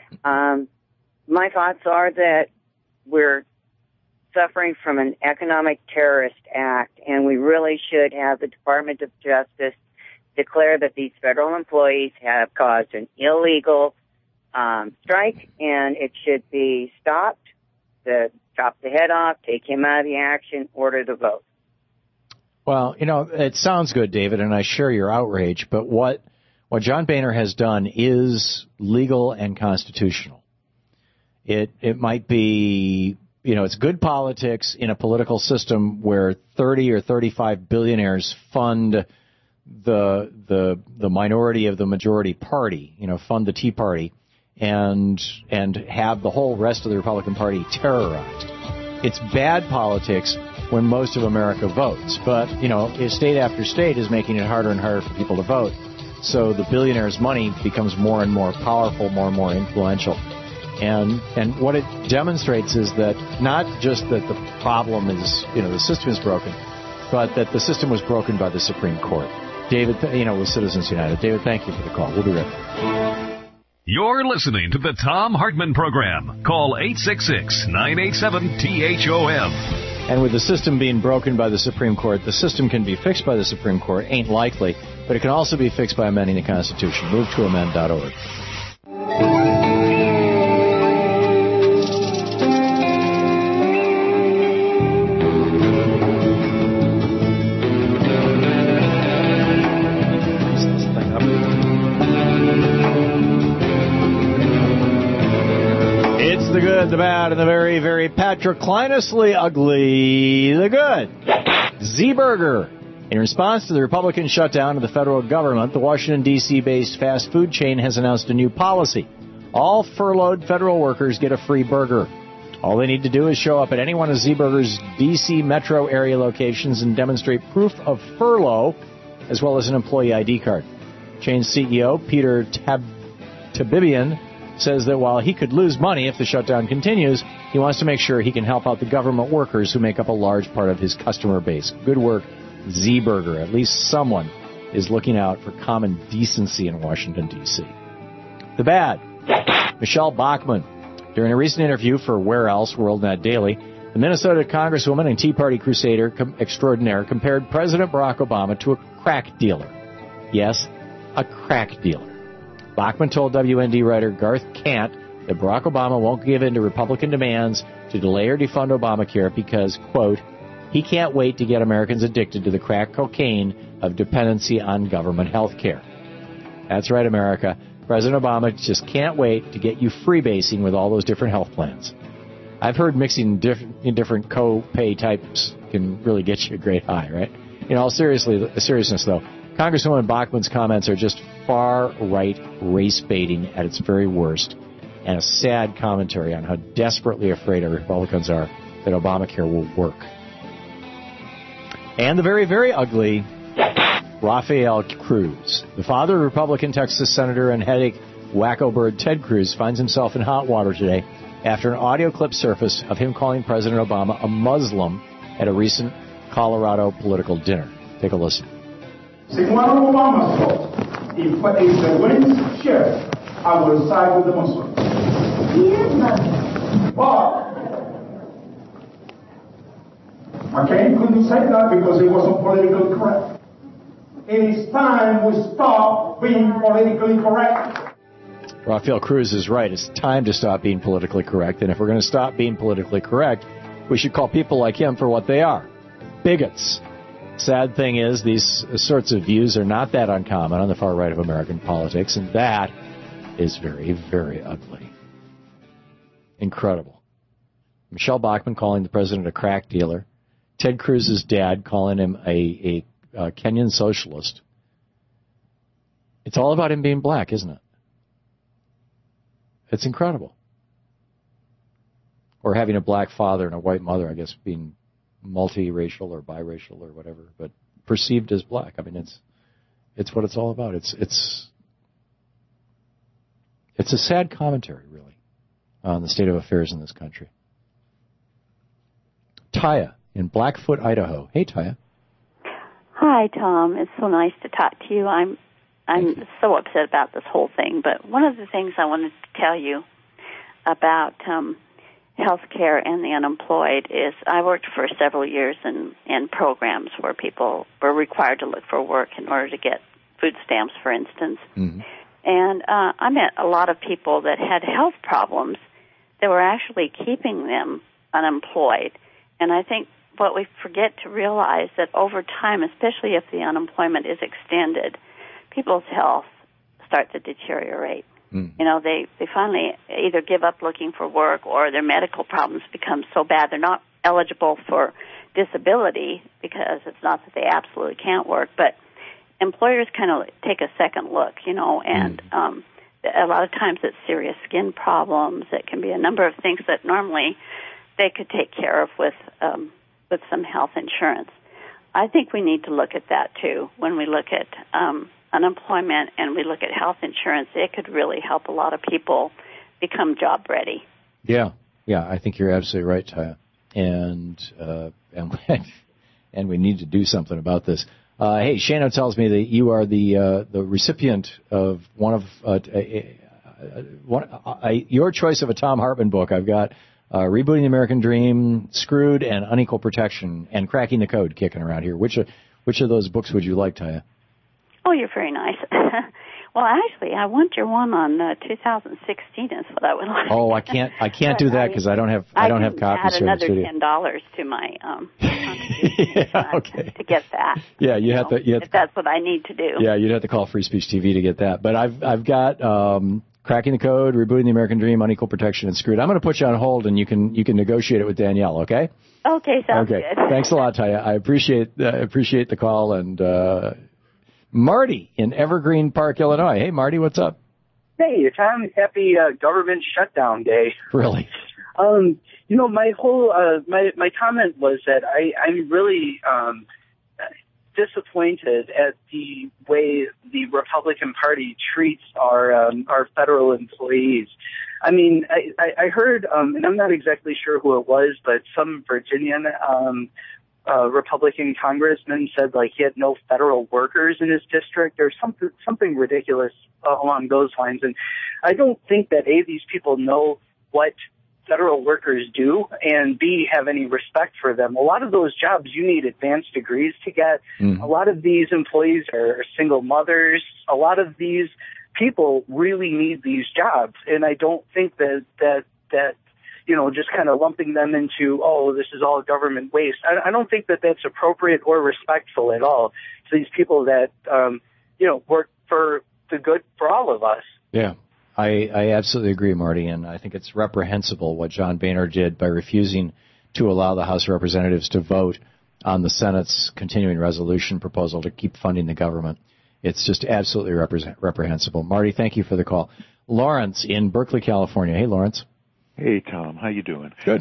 My thoughts are that we're suffering from an economic terrorist act, and we really should have the Department of Justice declare that these federal employees have caused an illegal strike, and it should be stopped. Chop the head off, take him out of the action, order the vote. Well, it sounds good, David, and I share your outrage, but what John Boehner has done is legal and constitutional. It might be, it's good politics in a political system where 30 or 35 billionaires fund the minority of the majority party, fund the Tea Party, and have the whole rest of the Republican Party terrorized. It's bad politics when most of America votes, but state after state is making it harder and harder for people to vote. So the billionaires' money becomes more and more powerful, more and more influential. And what it demonstrates is that not just that the problem is, the system is broken, but that the system was broken by the Supreme Court. David, with Citizens United. David, thank you for the call. We'll be right back. You're listening to the Thom Hartmann Program. Call 866-987-THOM. And with the system being broken by the Supreme Court, the system can be fixed by the Supreme Court. Ain't likely, but it can also be fixed by amending the Constitution. Move to amend.org. The good, the bad, and the very, very patroclinously ugly. The good. Z-Burger. In response to the Republican shutdown of the federal government, the Washington, D.C.-based fast food chain has announced a new policy. All furloughed federal workers get a free burger. All they need to do is show up at any one of Z-Burger's D.C. metro area locations and demonstrate proof of furlough, as well as an employee ID card. Chain CEO Peter Tabibian says that while he could lose money if the shutdown continues, he wants to make sure he can help out the government workers who make up a large part of his customer base. Good work, Z-Burger. At least someone is looking out for common decency in Washington, D.C. The bad. Michelle Bachmann. During a recent interview for Where Else, WorldNet Daily, the Minnesota Congresswoman and Tea Party crusader extraordinaire compared President Barack Obama to a crack dealer. Yes, a crack dealer. Bachmann told WND writer Garth Kant that Barack Obama won't give in to Republican demands to delay or defund Obamacare because, quote, he can't wait to get Americans addicted to the crack cocaine of dependency on government health care. That's right, America. President Obama just can't wait to get you freebasing with all those different health plans. I've heard mixing different co-pay types can really get you a great high, right? All seriousness, though, Congresswoman Bachmann's comments are just far-right race baiting at its very worst, and a sad commentary on how desperately afraid our Republicans are that Obamacare will work. And the very, very ugly Rafael Cruz. The father of Republican Texas Senator and headache wacko bird Ted Cruz finds himself in hot water today after an audio clip surfaced of him calling President Obama a Muslim at a recent Colorado political dinner. Take a listen. Según Obama's vote, if the winds shift, I will side with the Muslims. But McCain couldn't say that because it wasn't politically correct. It is time we stop being politically correct. Rafael Cruz is right. It's time to stop being politically correct. And if we're going to stop being politically correct, we should call people like him for what they are. Bigots. Sad thing is, these sorts of views are not that uncommon on the far right of American politics, and that is very, very ugly. Incredible. Michelle Bachmann calling the president a crack dealer. Ted Cruz's dad calling him a Kenyan socialist. It's all about him being black, isn't it? It's incredible. Or having a black father and a white mother, I guess, being multiracial or biracial or whatever, but perceived as black. I mean, it's what it's all about. It's a sad commentary, really, on the state of affairs in this country. Taya in Blackfoot, Idaho. Hey, Taya. Hi, Tom. It's so nice to talk to you. I'm so upset about this whole thing, but one of the things I wanted to tell you about health care and the unemployed is I worked for several years in programs where people were required to look for work in order to get food stamps, for instance. Mm-hmm. And I met a lot of people that had health problems that were actually keeping them unemployed. And I think what we forget to realize that over time, especially if the unemployment is extended, people's health starts to deteriorate. Mm. They finally either give up looking for work or their medical problems become so bad they're not eligible for disability because it's not that they absolutely can't work, but employers kind of take a second look, and a lot of times it's serious skin problems. It can be a number of things that normally they could take care of with some health insurance. I think we need to look at that too when we look at unemployment and we look at health insurance. It could really help a lot of people become job ready. Yeah, I think you're absolutely right, Taya, and we need to do something about this. Hey, Shano tells me that you are the recipient of one of your choice of a Thom Hartmann book. I've got Rebooting the American Dream, Screwed, and Unequal Protection, and Cracking the Code kicking around here. Which of those books would you like, Taya? Oh, you're very nice. Well, actually, I want your one on 2016 is what I would like. Oh, I can't do that because I don't have copies here in the studio. Add another $10 to my contribution to get that. Yeah, you have to. If that's what I need to do. Yeah, you'd have to call Free Speech TV to get that. But I've got Cracking the Code, Rebooting the American Dream, Unequal Protection, and Screwed. I'm going to put you on hold, and you can negotiate it with Danielle. Okay. Okay, sounds good. Thanks a lot, Taya. I appreciate the call. And Marty in Evergreen Park, Illinois. Hey, Marty, what's up? Hey, Tom. Happy government shutdown day. Really? My whole my comment was that I'm really disappointed at the way the Republican Party treats our federal employees. I mean, I heard, and I'm not exactly sure who it was, but some Virginian Republican congressman said like he had no federal workers in his district or something ridiculous along those lines. And I don't think that A, these people know what federal workers do, and B, have any respect for them. A lot of those jobs you need advanced degrees to get. A lot of these employees are single mothers. A lot of these people really need these jobs, and I don't think that just kind of lumping them into, this is all government waste. I don't think that that's appropriate or respectful at all to these people that, work for the good for all of us. Yeah, I absolutely agree, Marty, and I think it's reprehensible what John Boehner did by refusing to allow the House of Representatives to vote on the Senate's continuing resolution proposal to keep funding the government. It's just absolutely reprehensible. Marty, thank you for the call. Lawrence in Berkeley, California. Hey, Lawrence. Hey, Tom. How you doing? Good.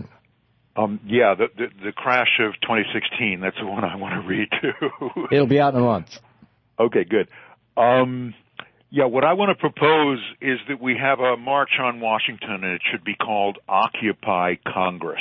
The crash of 2016, that's the one I want to read, too. It'll be out in a month. Okay, good. What I want to propose is that we have a march on Washington, and it should be called Occupy Congress.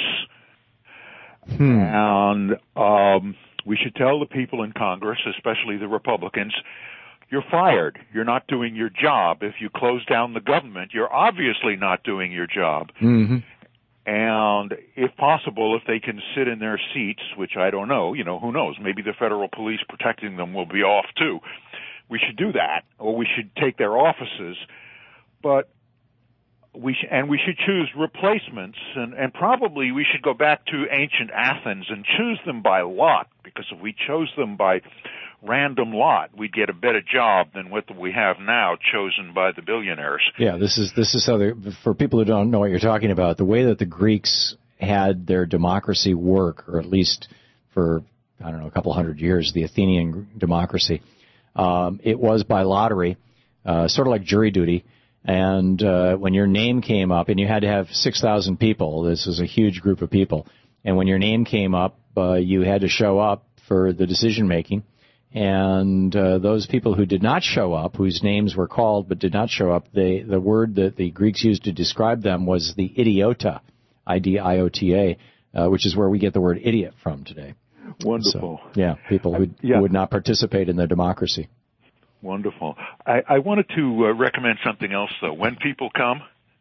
And we should tell the people in Congress, especially the Republicans, you're fired. You're not doing your job. If you close down the government, you're obviously not doing your job. Mm-hmm. And if possible, if they can sit in their seats, which I don't know, who knows, maybe the federal police protecting them will be off too. We should do that, or we should take their offices, but we should choose replacements, and probably we should go back to ancient Athens and choose them by lot, because if we chose them by random lot, we'd get a better job than what we have now, chosen by the billionaires. Yeah, this is how for people who don't know what you're talking about, the way that the Greeks had their democracy work, or at least for, a couple hundred years, the Athenian democracy, it was by lottery, sort of like jury duty. And when your name came up, and you had to have 6,000 people, this was a huge group of people, and when your name came up, you had to show up for the decision-making. And those people who did not show up, whose names were called but did not show up, the word that the Greeks used to describe them was the idiota, I-D-I-O-T-A, which is where we get the word idiot from today. Wonderful. So, people who would not participate in the democracy. Wonderful. I wanted to recommend something else, though. When people come,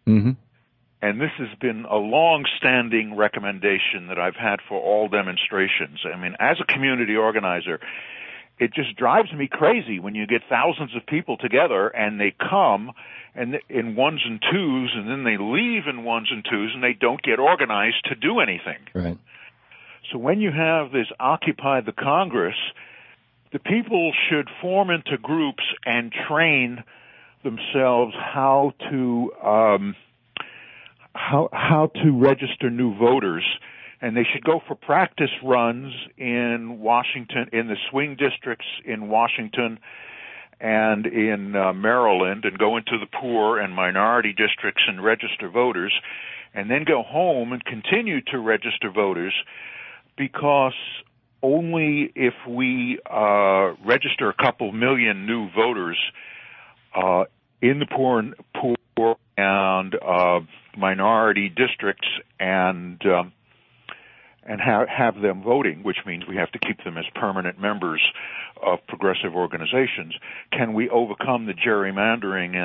and this has been a long-standing recommendation that I've had for all demonstrations. I mean, as a community organizer, it just drives me crazy when you get thousands of people together and they come and in ones and twos, and then they leave in ones and twos, and they don't get organized to do anything. Right. So when you have this Occupy the Congress, the people should form into groups and train themselves how to register new voters And they should go for practice runs in Washington, in the swing districts in Washington and in Maryland, and go into the poor and minority districts and register voters, and then go home and continue to register voters, because only if we register a couple million new voters in the poor and minority districts and have them voting, which means we have to keep them as permanent members of progressive organizations, can we overcome the gerrymandering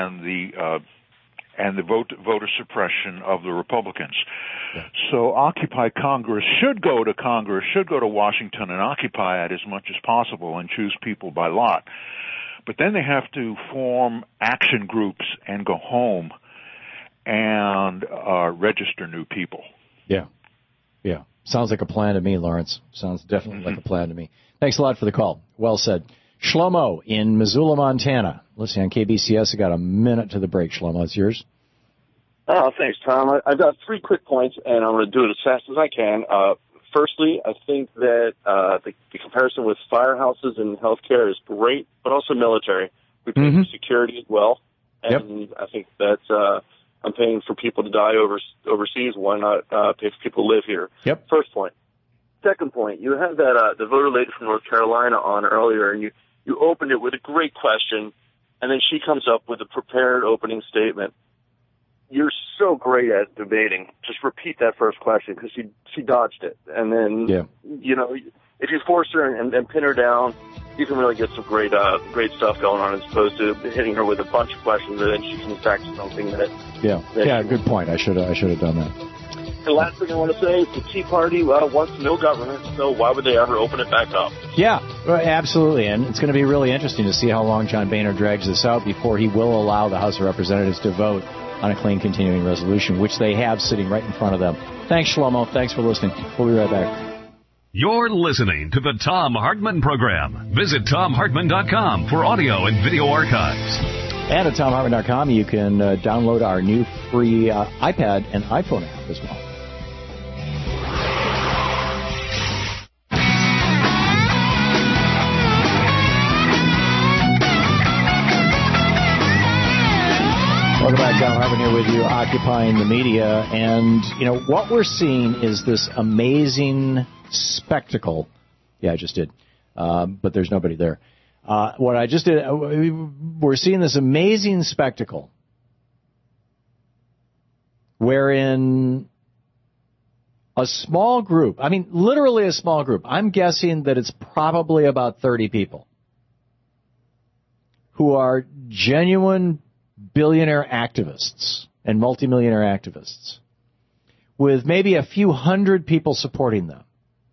and the voter suppression of the Republicans. Yeah. So Occupy Congress should go to Washington and occupy it as much as possible and choose people by lot. But then they have to form action groups and go home and register new people. Yeah. Yeah. Sounds like a plan to me, Lawrence. Sounds definitely like a plan to me. Thanks a lot for the call. Well said. Shlomo in Missoula, Montana. Listening on KBCS. I got a minute to the break. Shlomo, it's yours. Oh, thanks, Tom. I've got 3 quick points, and I'm going to do it as fast as I can. Firstly, I think that the comparison with firehouses and healthcare is great, but also military. We pay for security as well, and I think that I'm paying for people to die overseas. Why not pay for people to live here? Yep. First point. Second point, you had that the voter lady from North Carolina on earlier, and you opened it with a great question, and then she comes up with a prepared opening statement. You're so great at debating. Just repeat that first question, because she dodged it. And then, you know, if you force her and pin her down, you can really get some great stuff going on, as opposed to hitting her with a bunch of questions and then she comes back to something that... Yeah, good point. I should have done that. The last thing I want to say is the Tea Party wants no government, so why would they ever open it back up? Yeah, absolutely. And it's going to be really interesting to see how long John Boehner drags this out before he will allow the House of Representatives to vote on a clean continuing resolution, which they have sitting right in front of them. Thanks, Shlomo. Thanks for listening. We'll be right back. You're listening to the Thom Hartmann Program. Visit ThomHartmann.com for audio and video archives. And at ThomHartmann.com, you can download our new free iPad and iPhone app as well. Welcome back. Thom Hartmann here with you, occupying the media. And, you know, what we're seeing is this amazing spectacle. Yeah, I just did. But there's nobody there. What I just did, we're seeing this amazing spectacle wherein a small group, I mean, literally a small group, I'm guessing that it's probably about 30 people who are genuine billionaire activists and multimillionaire activists with maybe a few hundred people supporting them.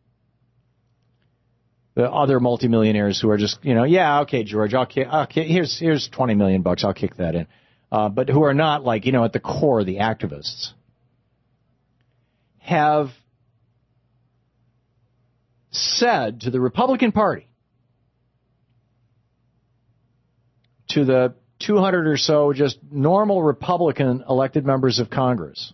The other multimillionaires who are just, you know, yeah, okay, George, okay, here's $20 million, I'll kick that in. But who are not, like, you know, at the core, the activists, have said to the Republican Party, to the 200 or so just normal Republican elected members of Congress,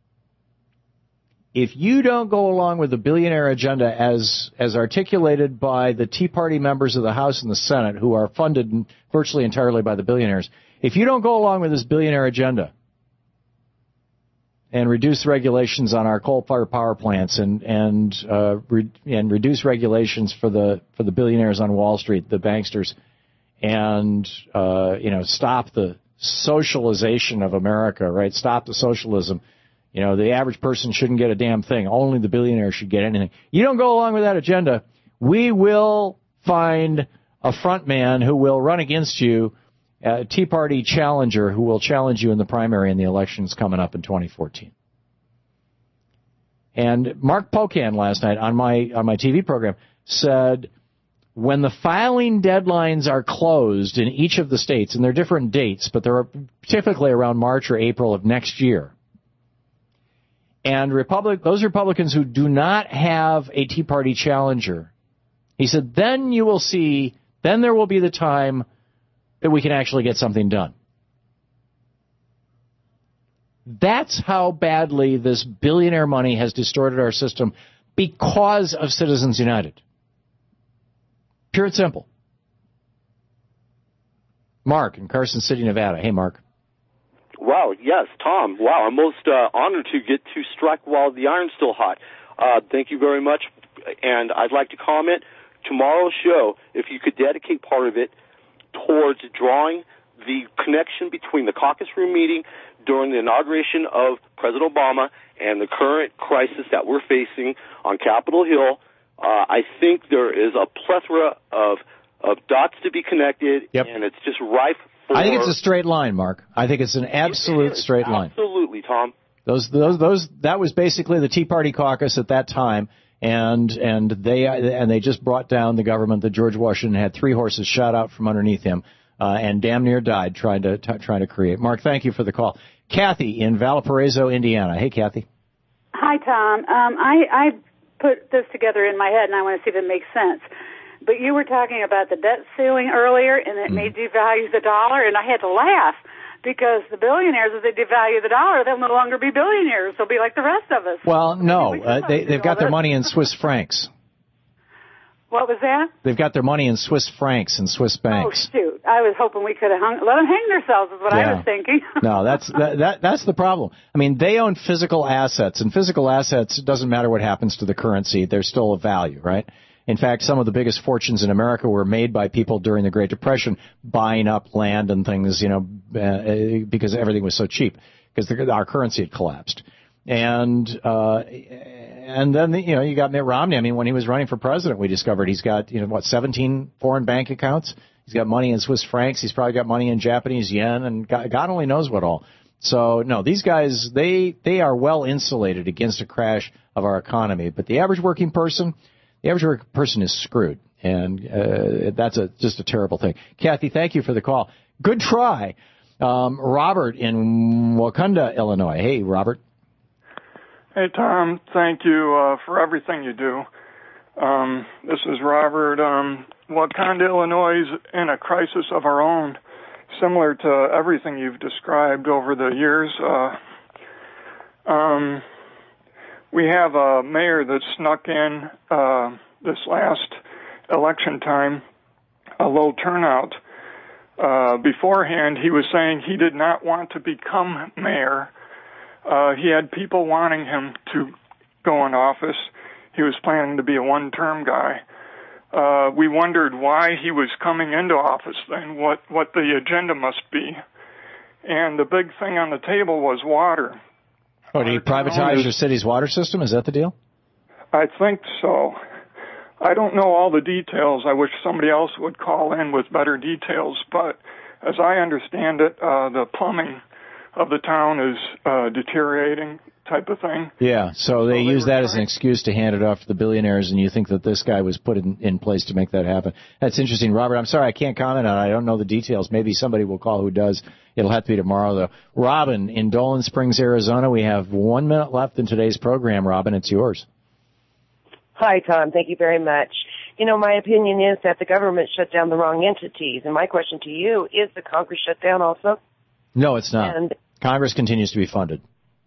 if you don't go along with the billionaire agenda as articulated by the Tea Party members of the House and the Senate, who are funded virtually entirely by the billionaires, if you don't go along with this billionaire agenda and reduce regulations on our coal-fired power plants and reduce regulations for the billionaires on Wall Street, the banksters, and stop the socialization of America, right? Stop the socialism. You know, the average person shouldn't get a damn thing. Only the billionaires should get anything. You don't go along with that agenda, we will find a front man who will run against you, a Tea Party challenger who will challenge you in the primary in the elections coming up in 2014. And Mark Pocan last night on my TV program said, when the filing deadlines are closed in each of the states, and they're different dates, but they're typically around March or April of next year, and those Republicans who do not have a Tea Party challenger, he said, then you will see, then there will be the time that we can actually get something done. That's how badly this billionaire money has distorted our system because of Citizens United. Pure and simple. Mark in Carson City, Nevada. Hey, Mark. Wow, yes, Tom. Wow, I'm most honored to get to strike while the iron's still hot. Thank you very much. And I'd like to comment, tomorrow's show, if you could dedicate part of it towards drawing the connection between the caucus room meeting during the inauguration of President Obama and the current crisis that we're facing on Capitol Hill. I think there is a plethora of dots to be connected, and it's just rife for... I think it's a straight line, Mark. I think it's an absolute straight line. Absolutely, Tom. That was basically the Tea Party caucus at that time, and they just brought down the government that George Washington had 3 horses shot out from underneath him, and damn near died trying to create. Mark, thank you for the call. Kathy in Valparaiso, Indiana. Hey, Kathy. Hi, Tom. I put this together in my head, and I want to see if it makes sense. But you were talking about the debt ceiling earlier, and it may devalue the dollar, and I had to laugh because the billionaires, if they devalue the dollar, they'll no longer be billionaires. They'll be like the rest of us. Well, no, they've got their money in Swiss francs. What was that? They've got their money in Swiss francs and Swiss banks. Oh, shoot. I was hoping we could have let them hang themselves is what I was thinking. No, that's the problem. I mean, they own physical assets, and physical assets, it doesn't matter what happens to the currency, they're still of value, right? In fact, some of the biggest fortunes in America were made by people during the Great Depression buying up land and things, because everything was so cheap, because our currency had collapsed. And then, you got Mitt Romney. I mean, when he was running for president, we discovered he's got, 17 foreign bank accounts. He's got money in Swiss francs. He's probably got money in Japanese yen, and God only knows what all. So, no, these guys, they are well insulated against a crash of our economy. But the average working person is screwed. And that's just a terrible thing. Kathy, thank you for the call. Good try. Robert in Wakanda, Illinois. Hey, Robert. Hey, Tom. Thank you for everything you do. This is Robert. Wakanda, Illinois is in a crisis of our own, similar to everything you've described over the years. We have a mayor that snuck in this last election time, a low turnout. Beforehand, he was saying he did not want to become mayor. He had people wanting him to go in office. He was planning to be a one-term guy. We wondered why he was coming into office then, what the agenda must be. And the big thing on the table was water. Oh, did he privatize your city's water system? Is that the deal? I think so. I don't know all the details. I wish somebody else would call in with better details. But as I understand it, the plumbing of the town is deteriorating type of thing. Yeah, so they use that as an excuse to hand it off to the billionaires, and you think that this guy was put in place to make that happen. That's interesting. Robert, I'm sorry, I can't comment on it. I don't know the details. Maybe somebody will call who does. It'll have to be tomorrow, though. Robin in Dolan Springs, Arizona. We have 1 minute left in today's program. Robin, it's yours. Hi, Tom. Thank you very much. My opinion is that the government shut down the wrong entities. And my question to you, is the Congress shut down also? No, it's not. And Congress continues to be funded.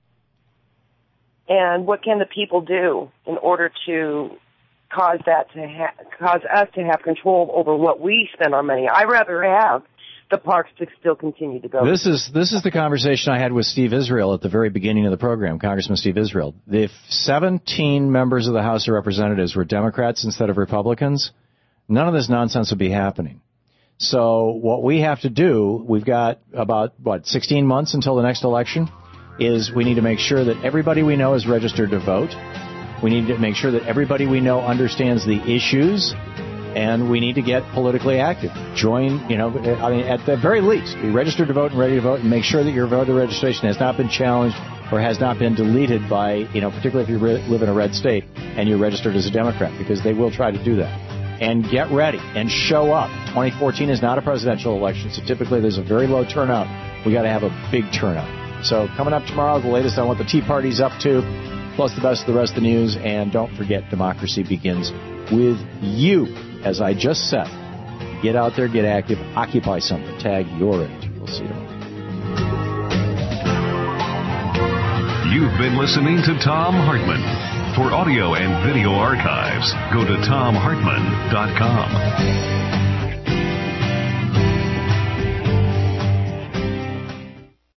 And what can the people do in order to cause us to have control over what we spend our money? I'd rather have the parks to still continue to go. This is the conversation I had with Steve Israel at the very beginning of the program, Congressman Steve Israel. If 17 members of the House of Representatives were Democrats instead of Republicans, none of this nonsense would be happening. So what we have to do, we've got about, 16 months until the next election, is we need to make sure that everybody we know is registered to vote. We need to make sure that everybody we know understands the issues, and we need to get politically active. Join, at the very least, be registered to vote and ready to vote, and make sure that your voter registration has not been challenged or has not been deleted by, particularly if you live in a red state and you're registered as a Democrat, because they will try to do that. And get ready and show up. 2014 is not a presidential election, so typically there's a very low turnout. We got to have a big turnout. So coming up tomorrow, the latest on what the Tea Party's up to, plus the best of the rest of the news. And don't forget, democracy begins with you. As I just said, get out there, get active, occupy something, tag you're it. We'll see you tomorrow. been listening to Thom Hartmann. For audio and video archives, go to thomhartmann.com.